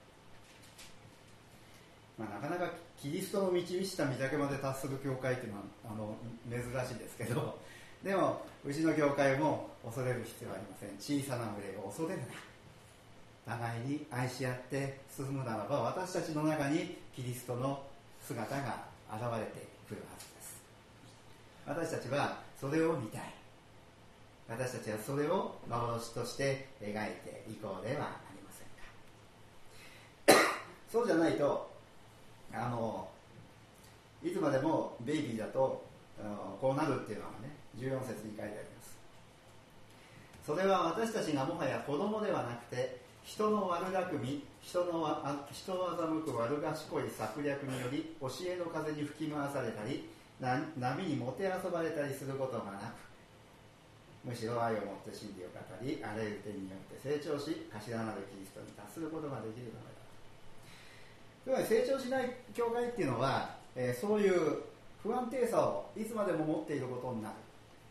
になる。なかなかキリストの道にした御岳まで達する教会というのは珍しいですけど、でもうちの教会も恐れる必要はありません。小さな群れを恐れるな。互いに愛し合って進むならば、私たちの中にキリストの姿が現れてくるはずです。私たちはそれを見たい。私たちはそれを幻として描いていこうではありませんか。そうじゃないといつまでもベイビーだとこうなるっていうのはね、14節に書いてあります。それは私たちがもはや子供ではなくて、人の悪巧み、人を欺く悪賢い策略により教えの風に吹き回されたり、波にもてあそばれたりすることがなく、むしろ愛をもって真理を語り、あらゆる点によって成長し、頭なるキリストに達することができるためだ。つまり成長しない教会っていうのは、そういう不安定さをいつまでも持っていることになる。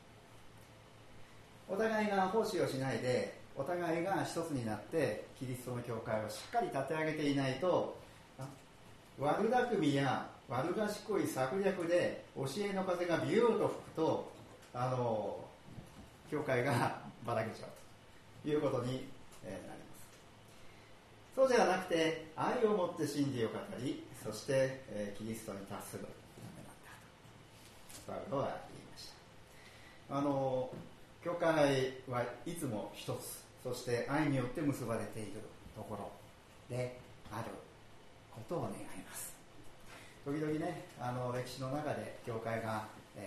お互いが奉仕をしないで、お互いが一つになってキリストの教会をしっかり立て上げていないと、悪巧みや悪賢い策略で教えの風がビューッと吹くと教会がばらけちゃうということになります。そうではなくて、愛をもって真理を語り、そして、キリストに達するためなんだとパウロは言いました。教会はいつも一つ、そして愛によって結ばれているところであることを願います。時々ね、歴史の中で教会が、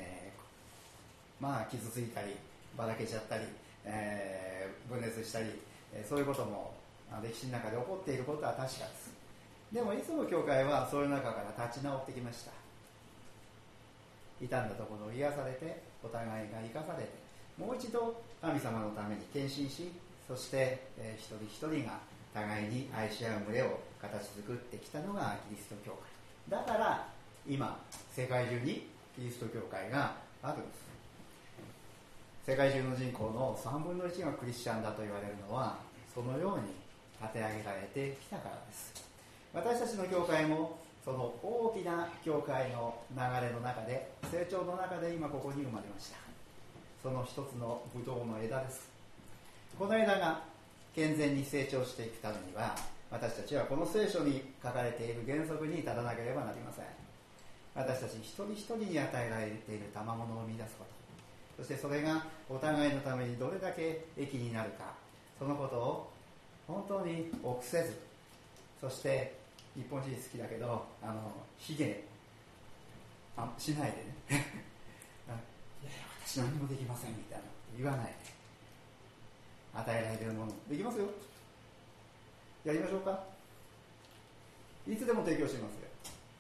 傷ついたりばらけちゃったり、分裂したり、そういうことも歴史の中で起こっていることは確かです。でもいつも教会はそういう中から立ち直ってきました。傷んだところを癒されて、お互いが生かされて、もう一度神様のために献身し、そして、一人一人が互いに愛し合う群れを形作ってきたのがキリスト教会だから、今世界中にキリスト教会があるんです。世界中の人口の3分の1がクリスチャンだと言われるのは、そのように立て上げられてきたからです。私たちの教会もその大きな教会の流れの中で、成長の中で今ここに生まれました。その一つのブドウの枝です。この枝が健全に成長していくためには、私たちはこの聖書に書かれている原則に立たなければなりません。私たち一人一人に与えられている賜物を生み出すこと、そしてそれがお互いのためにどれだけ益になるか、そのことを本当に臆せず、そして日本人好きだけど卑下しないでねいや私何もできませんみたいな言わないで、与えられているものできますよ、やりましょうか。いつでも提供しますよ。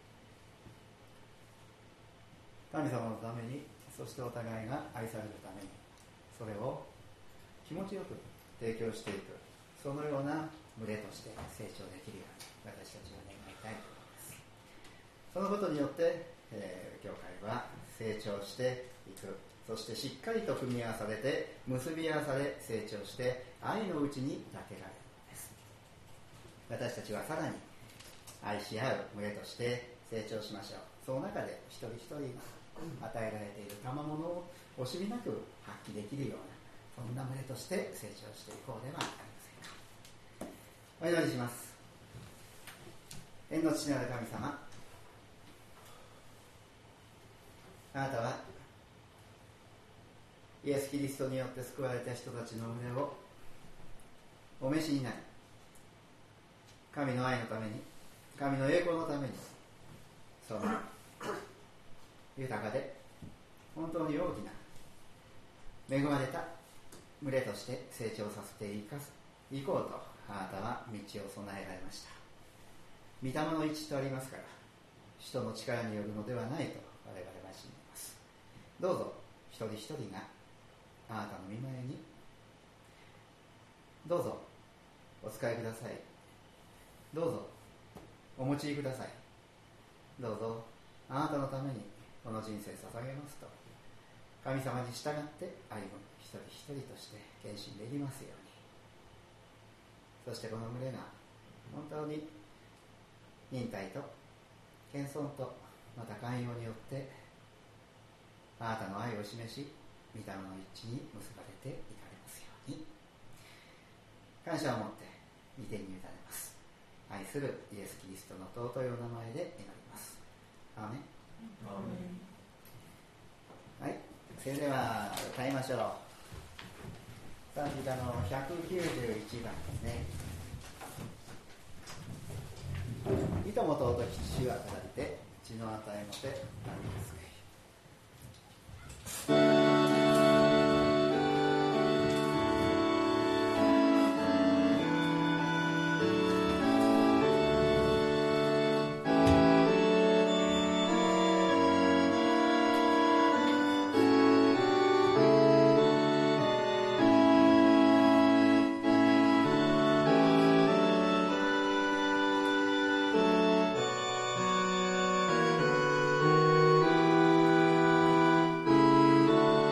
神様のために、そしてお互いが愛されるために、それを気持ちよく提供していく、そのような群れとして成長できるように私たちは願いたいと思います。そのことによって、教会は成長していく、そしてしっかりと組み合わされて結び合わされ成長して愛のうちに立てられるのです。私たちはさらに愛し合う群れとして成長しましょう。その中で一人一人が与えられている賜物を惜しみなく発揮できるような、そんな群れとして成長していこうではありませんか。お祈りします。天の父なる神様、あなたはイエス・キリストによって救われた人たちの胸をお召しになり、神の愛のために、神の栄光のために、その豊かで本当に大きな恵まれた群れとして成長させていこうと、あなたは道を備えられました。御霊の一致とありますから、人の力によるのではないと我々は信じます。どうぞ一人一人があなたの御前にどうぞお使いください。どうぞお用いください。どうぞあなたのためにこの人生捧げますと、神様に従って歩む一人一人として献身できますように。そしてこの群れが本当に忍耐と謙遜とまた寛容によってあなたの愛を示し、御霊の一致に結ばれていかれますように。感謝を持って御手に委ねます。愛するイエス・キリストの尊いお名前で祈ります。アーメン。はい、それでは歌いましょう。賛美歌の191番ですね。いとも尊き主は語って血の与えもて何ですか。 「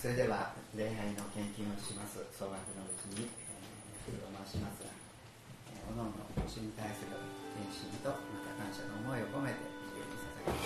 それでは礼拝の献金をします。総額のうちに封を回しますが、おのおの主に対する献身とまた感謝の思いを込めて主に捧げます。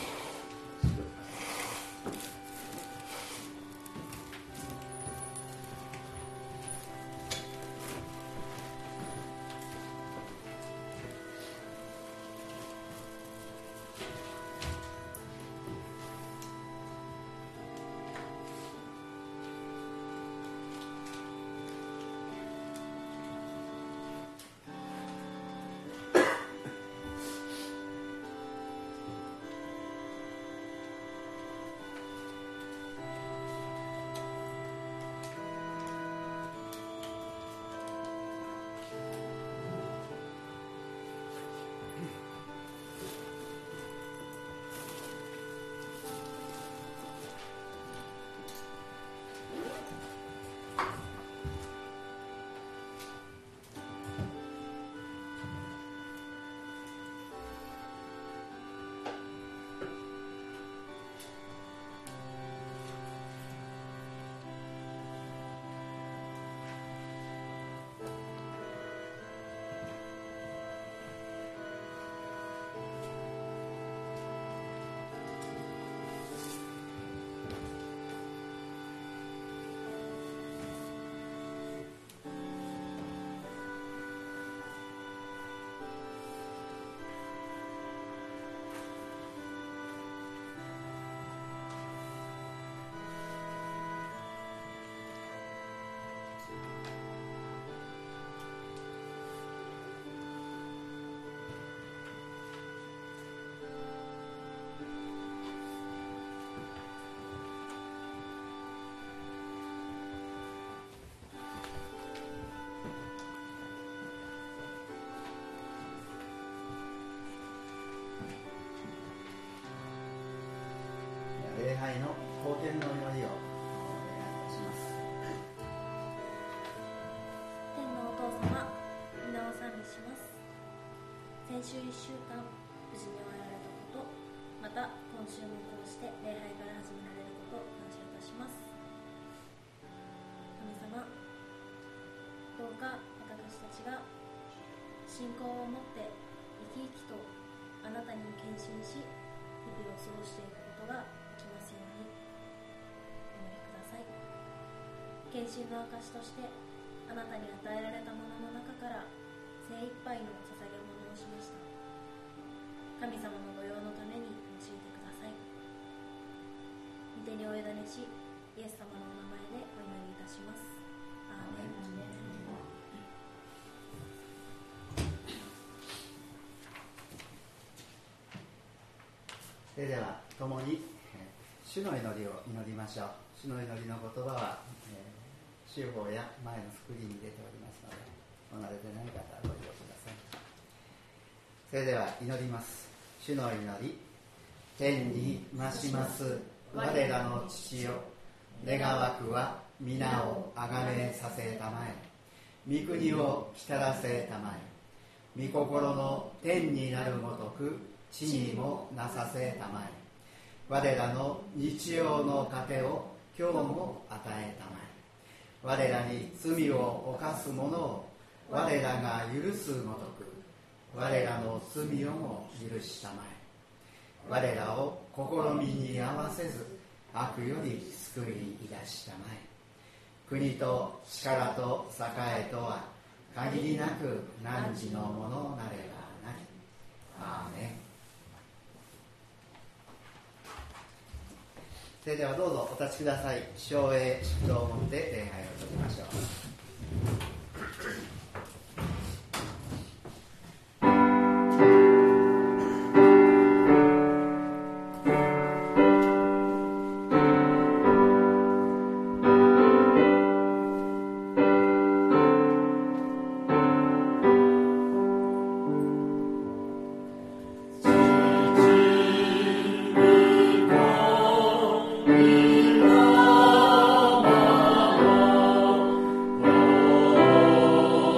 礼拝の貢献の祈りをお願いいたします。 天のお父様、皆を賛美します。先週1週間無事に終えられたこと、また今週もこうして礼拝から始められることを感謝いたします。神様、どうか私たちが信仰を持って生き生きとあなたに献身し、日々を過ごしていくことができますようにお祈りください。献身の証としてあなたに与えられたものの中から精一杯の捧げ物をしました。神様の御用のために用いてください。御手にお委ねし、イエス様のお名前でお祈りいたします。アーメン。 それでは共に主の祈りを祈りましょう。主の祈りの言葉は手法や前のスクリーンに出ておりますので、お慣れでない方はご利用ください。それでは祈ります。主の祈り。天に増します我らの父よ、願わくは皆をあがめさせたまえ、御国を来たらせたまえ、御心の天になるごとく地にもなさせたまえ、我らの日曜の糧を今日も与えたまえ、我らに罪を犯す者を我らが許すごとく我らの罪をも許したまえ、我らを試みに合わせず悪より救い出したまえ、国と力と栄とは限りなく汝のものなればなり。アーメン。それではどうぞお立ちください。唱詠祝祷をもって礼拝を閉じましょう。 「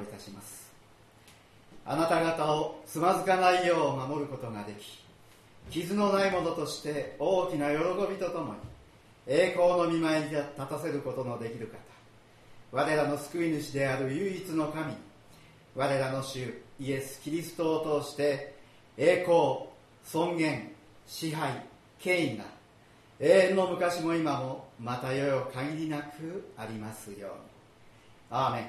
いたします。あなた方をつまずかないよう守ることができ、傷のないものとして大きな喜びとともに栄光の御前に立たせることのできる方、我らの救い主である唯一の神、我らの主イエス・キリストを通して栄光、尊厳、支配、権威が永遠の昔も今もまた世よ限りなくありますように。アーメン。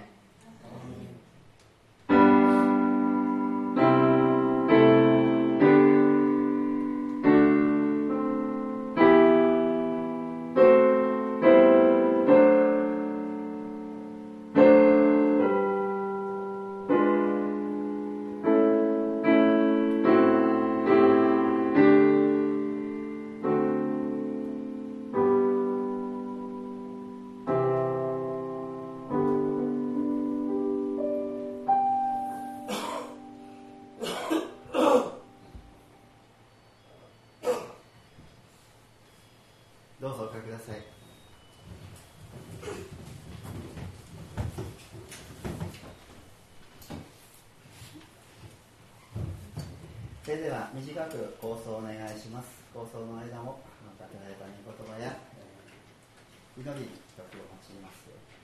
どうぞおかけください。それでは短く構想をお願いします。構想の間も語られた御言葉や祈り時を用います。